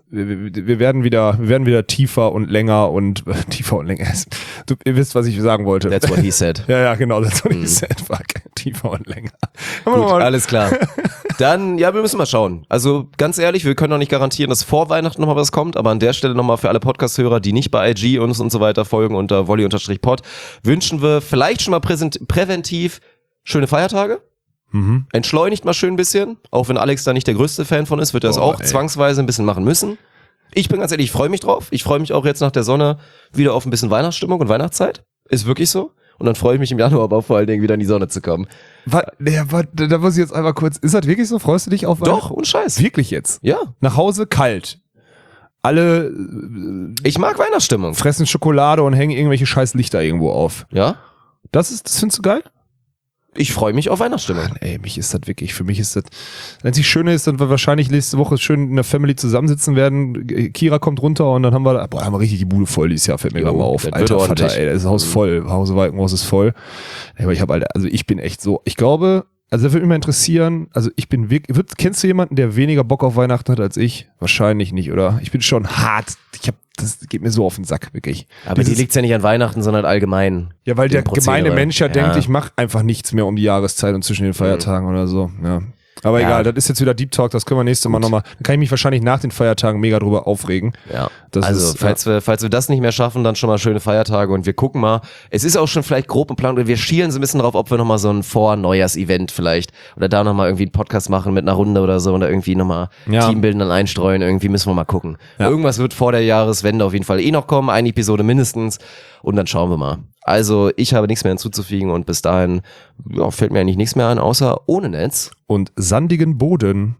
[SPEAKER 2] wieder tiefer und länger und tiefer und länger. Ihr wisst, was ich sagen wollte.
[SPEAKER 1] That's what he said.
[SPEAKER 2] Ja, genau, that's what he said. Fuck. Tiefer und länger.
[SPEAKER 1] Gut, alles klar. Dann, ja, wir müssen mal schauen. Also ganz ehrlich, wir können noch nicht garantieren, dass vor Weihnachten nochmal was kommt, aber an der Stelle nochmal für alle Podcast-Hörer, die nicht bei IG uns und so weiter folgen unter volley_pod, wünschen wir vielleicht schon mal präventiv schöne Feiertage.
[SPEAKER 2] Mhm.
[SPEAKER 1] Entschleunigt mal schön ein bisschen. Auch wenn Alex da nicht der größte Fan von ist, wird er das
[SPEAKER 2] Boah,
[SPEAKER 1] auch
[SPEAKER 2] ey.
[SPEAKER 1] zwangsweise ein bisschen machen müssen. Ich bin ganz ehrlich, ich freue mich drauf. Ich freue mich auch jetzt nach der Sonne wieder auf ein bisschen Weihnachtsstimmung und Weihnachtszeit. Ist wirklich so. Und dann freue ich mich im Januar aber auch vor allen Dingen wieder in die Sonne zu kommen.
[SPEAKER 2] Da muss ich jetzt einmal kurz, ist das wirklich so? Freust du dich auf
[SPEAKER 1] Doch, und Scheiß.
[SPEAKER 2] Wirklich jetzt?
[SPEAKER 1] Ja,
[SPEAKER 2] Nach Hause kalt. Alle
[SPEAKER 1] ich mag Weihnachtsstimmung.
[SPEAKER 2] fressen Schokolade und hängen irgendwelche scheiß Lichter irgendwo auf.
[SPEAKER 1] Ja,
[SPEAKER 2] Das findest du geil?
[SPEAKER 1] ich freue mich auf Weihnachtsstimmung.
[SPEAKER 2] Ey, für mich ist das einzig Schöne ist, dass wir wahrscheinlich nächste Woche schön in der Family zusammensitzen werden. Kira kommt runter und dann haben wir richtig die Bude voll dieses Jahr, fällt mir
[SPEAKER 1] Jo,
[SPEAKER 2] gerade mal auf.
[SPEAKER 1] das
[SPEAKER 2] Alter
[SPEAKER 1] wird
[SPEAKER 2] Vater,
[SPEAKER 1] ordentlich.
[SPEAKER 2] ey, das ist Haus voll. Hause Walkenhaus ist voll. Aber ich bin echt so, ich glaube, also das würde mich mal interessieren, also ich bin wirklich, kennst du jemanden, der weniger Bock auf Weihnachten hat als ich? Wahrscheinlich nicht, oder? Ich bin schon hart, das geht mir so auf den Sack, wirklich.
[SPEAKER 1] Aber die liegt's ja nicht an Weihnachten, sondern allgemein.
[SPEAKER 2] Ja, weil der
[SPEAKER 1] dem Prozedere.
[SPEAKER 2] gemeine Mensch ja
[SPEAKER 1] Ja.
[SPEAKER 2] denkt, ich mache einfach nichts mehr um die Jahreszeit und zwischen den Feiertagen oder so. Ja. Aber
[SPEAKER 1] Ja.
[SPEAKER 2] egal, das ist jetzt wieder Deep Talk, das können wir nächstes Mal nochmal. Dann kann ich mich wahrscheinlich nach den Feiertagen mega drüber aufregen.
[SPEAKER 1] Ja,
[SPEAKER 2] Das
[SPEAKER 1] also
[SPEAKER 2] ist,
[SPEAKER 1] falls wir das nicht mehr schaffen, dann schon mal schöne Feiertage und wir gucken mal. Es ist auch schon vielleicht grob im Plan und wir schielen so ein bisschen drauf, ob wir nochmal so ein Vor-Neujahrs-Event vielleicht oder da nochmal irgendwie einen Podcast machen mit einer Runde oder so oder irgendwie nochmal
[SPEAKER 2] Ja.
[SPEAKER 1] Teambilden dann einstreuen. Irgendwie müssen wir mal gucken.
[SPEAKER 2] Ja.
[SPEAKER 1] Irgendwas wird vor der Jahreswende auf jeden Fall noch kommen, eine Episode mindestens und dann schauen wir mal. Also ich habe nichts mehr hinzuzufügen und bis dahin fällt mir eigentlich nichts mehr ein, außer ohne Netz.
[SPEAKER 2] und sandigen Boden.